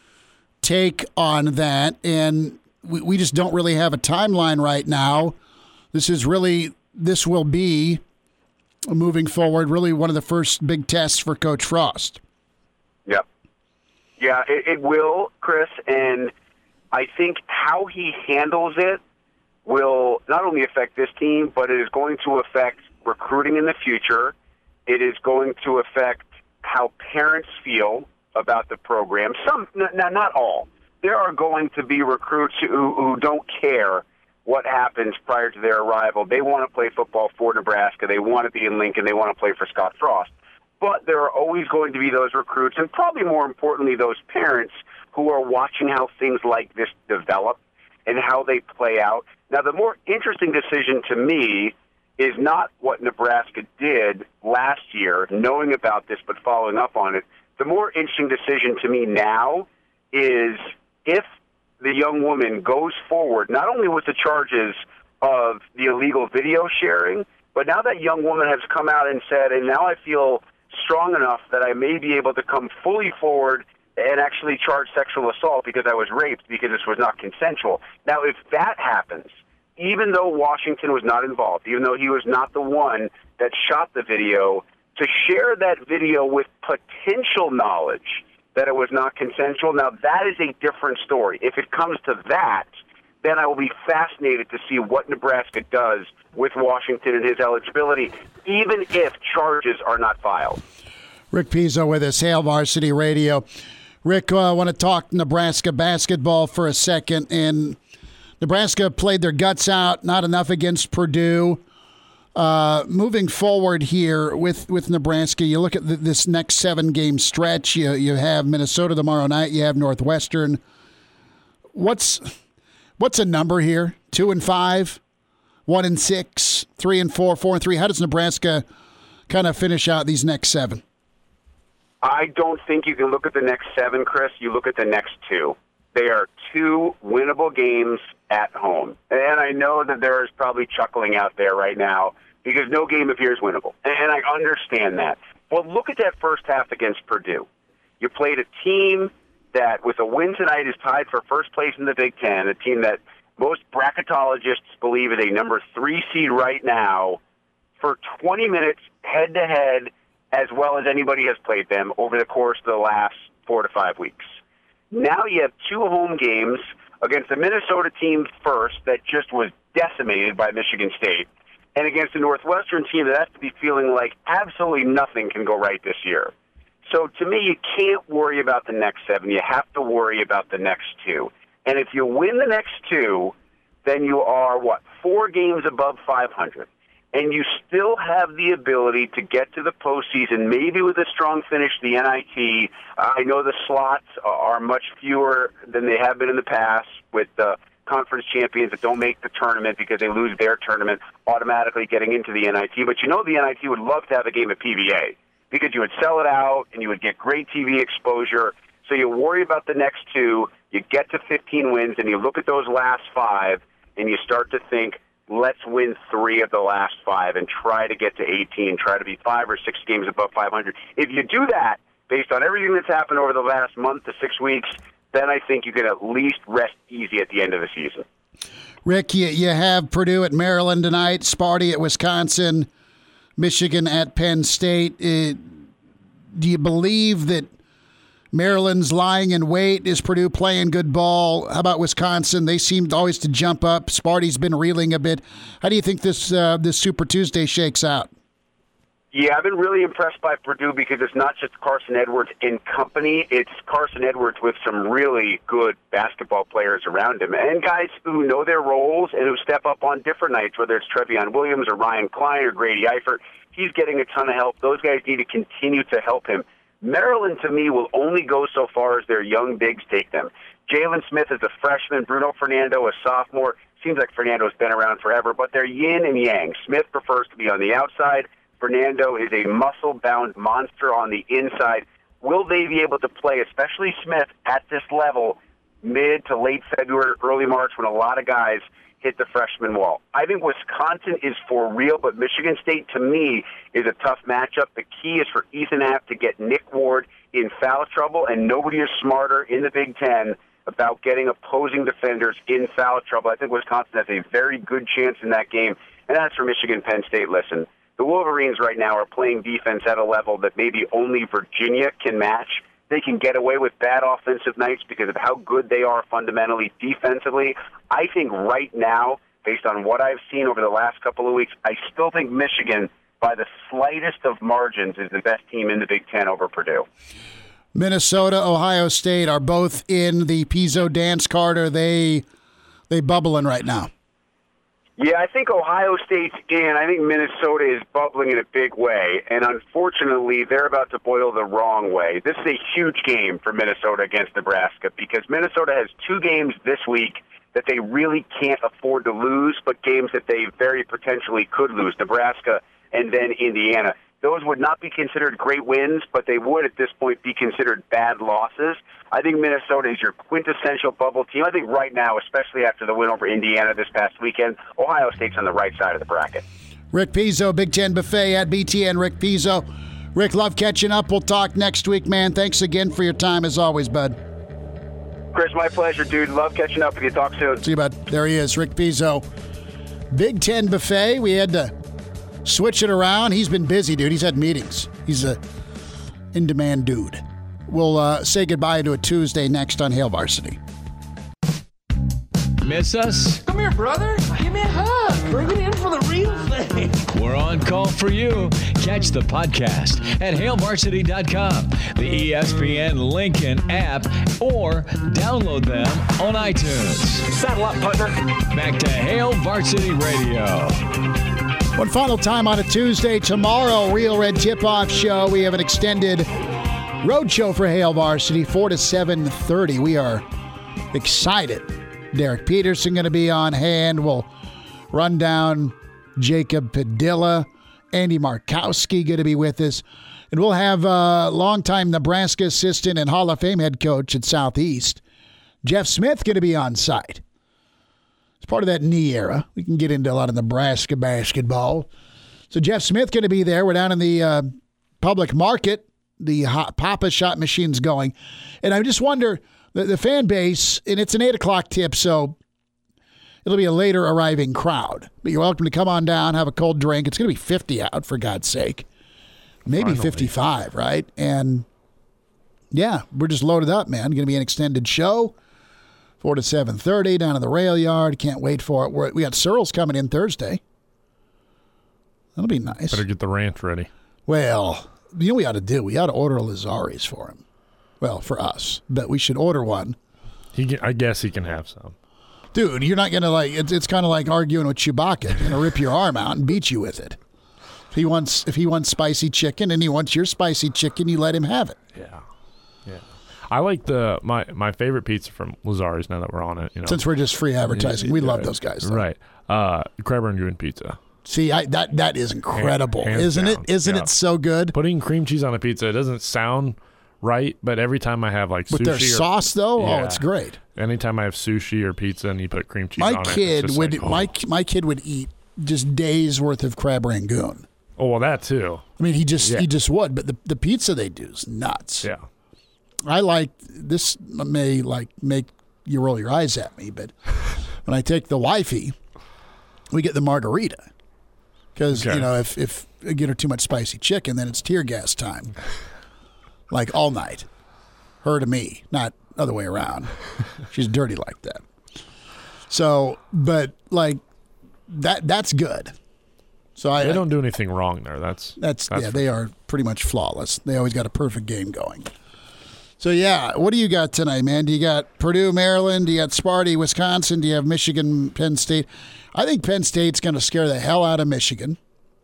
take on that. And we just don't really have a timeline right now. This will be, moving forward, really one of the first big tests for Coach Frost. Yep. Yeah, it will, Chris, and I think how he handles it will not only affect this team, but it is going to affect recruiting in the future. It is going to affect how parents feel about the program. Some, not all. There are going to be recruits who don't care what happens prior to their arrival. They want to play football for Nebraska. They want to be in Lincoln. They want to play for Scott Frost. But there are always going to be those recruits, and probably more importantly, those parents who are watching how things like this develop and how they play out. Now, the more interesting decision to me is not what Nebraska did last year, knowing about this but following up on it. The more interesting decision to me now is if the young woman goes forward, not only with the charges of the illegal video sharing, but now that young woman has come out and said, and now I feel strong enough that I may be able to come fully forward and actually charge sexual assault because I was raped because this was not consensual. Now, if that happens, even though Washington was not involved, even though he was not the one that shot the video, to share that video with potential knowledge that it was not consensual, now that is a different story. If it comes to that, then I will be fascinated to see what Nebraska does with Washington and his eligibility, even if charges are not filed. Rick Pizzo with us, Hail Varsity Radio. Rick, I want to talk Nebraska basketball for a second. And Nebraska played their guts out, not enough against Purdue. Moving forward here with Nebraska, you look at this next 7-game stretch. You have Minnesota tomorrow night. You have Northwestern. What's a number here? 2-5, 1-6, 3-4, 4-3. How does Nebraska kind of finish out these next 7? I don't think you can look at the next 7, Chris. You look at the next 2. They are 2 winnable games at home. And I know that there is probably chuckling out there right now because no game appears winnable. And I understand that. But look at that first half against Purdue. You played a team that, with a win tonight, is tied for first place in the Big Ten, a team that most bracketologists believe is a number 3 seed right now, for 20 minutes head-to-head, as well as anybody has played them over the course of the last 4 to 5 weeks. Now you have 2 home games against the Minnesota team first that just was decimated by Michigan State, and against the Northwestern team that has to be feeling like absolutely nothing can go right this year. So to me, you can't worry about the next 7. You have to worry about the next 2. And if you win the next 2, then you are, 4 games above 500. And you still have the ability to get to the postseason, maybe with a strong finish to the NIT. I know the slots are much fewer than they have been in the past with the conference champions that don't make the tournament because they lose their tournament, automatically getting into the NIT. But you know the NIT would love to have a game at PBA because you would sell it out and you would get great TV exposure. So you worry about the next 2, you get to 15 wins, and you look at those last 5, and you start to think, let's win 3 of the last 5 and try to get to 18, try to be 5 or 6 games above 500. If you do that, based on everything that's happened over the last month to 6 weeks, then I think you can at least rest easy at the end of the season. Rick, you have Purdue at Maryland tonight, Sparty at Wisconsin, Michigan at Penn State. Do you believe that Maryland's lying in wait? Is Purdue playing good ball? How about Wisconsin? They seemed always to jump up. Sparty's been reeling a bit. How do you think this Super Tuesday shakes out? Yeah, I've been really impressed by Purdue because it's not just Carson Edwards and company. It's Carson Edwards with some really good basketball players around him and guys who know their roles and who step up on different nights, whether it's Trevion Williams or Ryan Klein or Grady Eifert. He's getting a ton of help. Those guys need to continue to help him. Maryland, to me, will only go so far as their young bigs take them. Jalen Smith is a freshman, Bruno Fernando a sophomore. Seems like Fernando's been around forever, but they're yin and yang. Smith prefers to be on the outside. Fernando is a muscle-bound monster on the inside. Will they be able to play, especially Smith, at this level? mid to late February, early March, when a lot of guys hit the freshman wall. I think Wisconsin is for real, but Michigan State, to me, is a tough matchup. The key is for Ethan App to get Nick Ward in foul trouble, and nobody is smarter in the Big Ten about getting opposing defenders in foul trouble. I think Wisconsin has a very good chance in that game. And as for Michigan Penn State, listen, the Wolverines right now are playing defense at a level that maybe only Virginia can match. They can get away with bad offensive nights because of how good they are fundamentally defensively. I think right now, based on what I've seen over the last couple of weeks, I still think Michigan, by the slightest of margins, is the best team in the Big Ten over Purdue. Minnesota, Ohio State are both in the Pizzo dance card. Are they bubbling right now? Yeah, I think Ohio State's in. I think Minnesota is bubbling in a big way. And unfortunately, they're about to boil the wrong way. This is a huge game for Minnesota against Nebraska because Minnesota has 2 games this week that they really can't afford to lose, but games that they very potentially could lose, Nebraska and then Indiana. Those would not be considered great wins, but they would at this point be considered bad losses. I think Minnesota is your quintessential bubble team. I think right now, especially after the win over Indiana this past weekend, Ohio State's on the right side of the bracket. Rick Pizzo, Big Ten Buffet at BTN. Rick Pizzo. Rick, love catching up. We'll talk next week, man. Thanks again for your time as always, bud. Chris, my pleasure, dude. Love catching up with you. Talk soon. See you, bud. There he is, Rick Pizzo. Big Ten Buffet. We had to switch it around. He's been busy, dude. He's had meetings. He's a in-demand dude. We'll say goodbye to a Tuesday next on Hail Varsity. Miss us? Come here, brother. Give me a hug. Bring it in for the real thing. We're on call for you. Catch the podcast at HailVarsity.com, the ESPN Lincoln app, or download them on iTunes. Saddle up, partner. Back to Hail Varsity Radio. One final time on a Tuesday. Tomorrow, Real Red Tip-Off Show. We have an extended road show for Hail Varsity, 4 to 7:30. We are excited. Derek Peterson going to be on hand. We'll run down Jacob Padilla. Andy Markowski going to be with us. And we'll have longtime Nebraska assistant and Hall of Fame head coach at Southeast, Jeff Smith, going to be on site. It's part of that knee era. We can get into a lot of Nebraska basketball. So Jeff Smith going to be there. We're down in the public market. The hot Papa shot machine's going. And I just wonder, the fan base, and it's an 8 o'clock tip, so it'll be a later arriving crowd. But you're welcome to come on down, have a cold drink. It's going to be 50 out, for God's sake. Maybe finally 55, right? And, yeah, we're just loaded up, man. Going to be an extended show, 4 to 7:30 down in the rail yard. Can't wait for it. We got Searles coming in Thursday. That'll be nice. Better get the ranch ready. Well, you know what we ought to do? We ought to order Lazari's for him. Well, for us. But we should order one. I guess he can have some. Dude, you're not going to it's kind of like arguing with Chewbacca. He's going to rip your arm out and beat you with it. If he wants spicy chicken and he wants your spicy chicken, you let him have it. Yeah. I like my favorite pizza from Lazari's now that we're on it. You know. Since we're just free advertising, we love those guys. Though. Right. Crab Rangoon pizza. See, that is incredible, Hands isn't down. it? Isn't it so good? Putting cream cheese on a pizza, it doesn't sound right, but every time I have like sushi, with their sauce though, yeah, oh, it's great. Anytime I have sushi or pizza and you put cream cheese on it, my kid would eat just days worth of Crab Rangoon. Oh well, that too. I mean, he just would, but the pizza they do is nuts. Yeah, I like this. May make you roll your eyes at me, but when I take the wifey, we get the margarita. Because, if I get her too much spicy chicken, then it's tear gas time. Like all night. Her to me, not other way around. She's dirty like that. So, but like that's good. So they don't do anything wrong there. That's they are pretty much flawless. They always got a perfect game going. So, yeah, what do you got tonight, man? Do you got Purdue, Maryland? Do you got Sparty, Wisconsin? Do you have Michigan, Penn State? I think Penn State's going to scare the hell out of Michigan.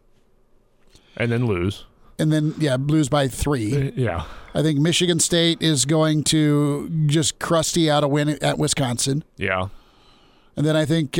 And then lose. And then, lose by 3. Yeah. I think Michigan State is going to just crusty out a win at Wisconsin. Yeah. And then I think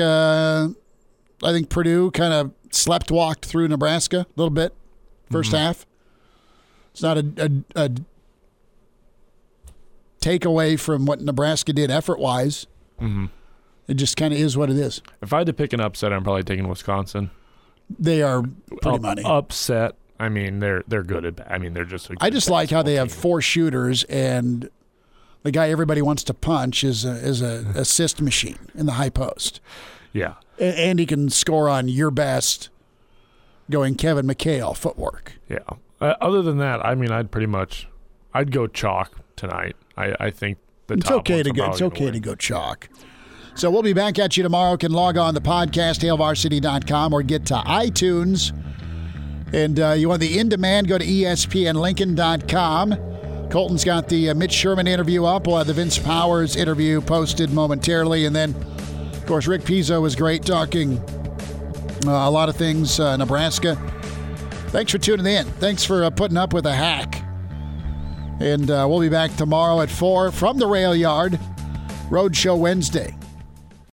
Purdue kind of walked through Nebraska a little bit first half. It's not a take away from what Nebraska did effort-wise. Mm-hmm. It just kind of is what it is. If I had to pick an upset, I'm probably taking Wisconsin. They are pretty money. Upset. I mean, they're good at. I mean, they're just. I just like how they have 4 shooters, and the guy everybody wants to punch is a assist machine in the high post. Yeah, and he can score on your best, going Kevin McHale footwork. Yeah. Other than that, I mean, I'd go chalk tonight. I think it's okay to go chalk. So we'll be back at you tomorrow. You can log on the podcast, HailVarsity.com, or get to iTunes. And you want the in-demand, go to ESPNLincoln.com. Colton's got the Mitch Sherman interview up. We'll have the Vince Powers interview posted momentarily. And then, of course, Rick Pizzo was great talking a lot of things, Nebraska. Thanks for tuning in. Thanks for putting up with a hack. And we'll be back tomorrow at 4 from the Rail Yard. Roadshow Wednesday.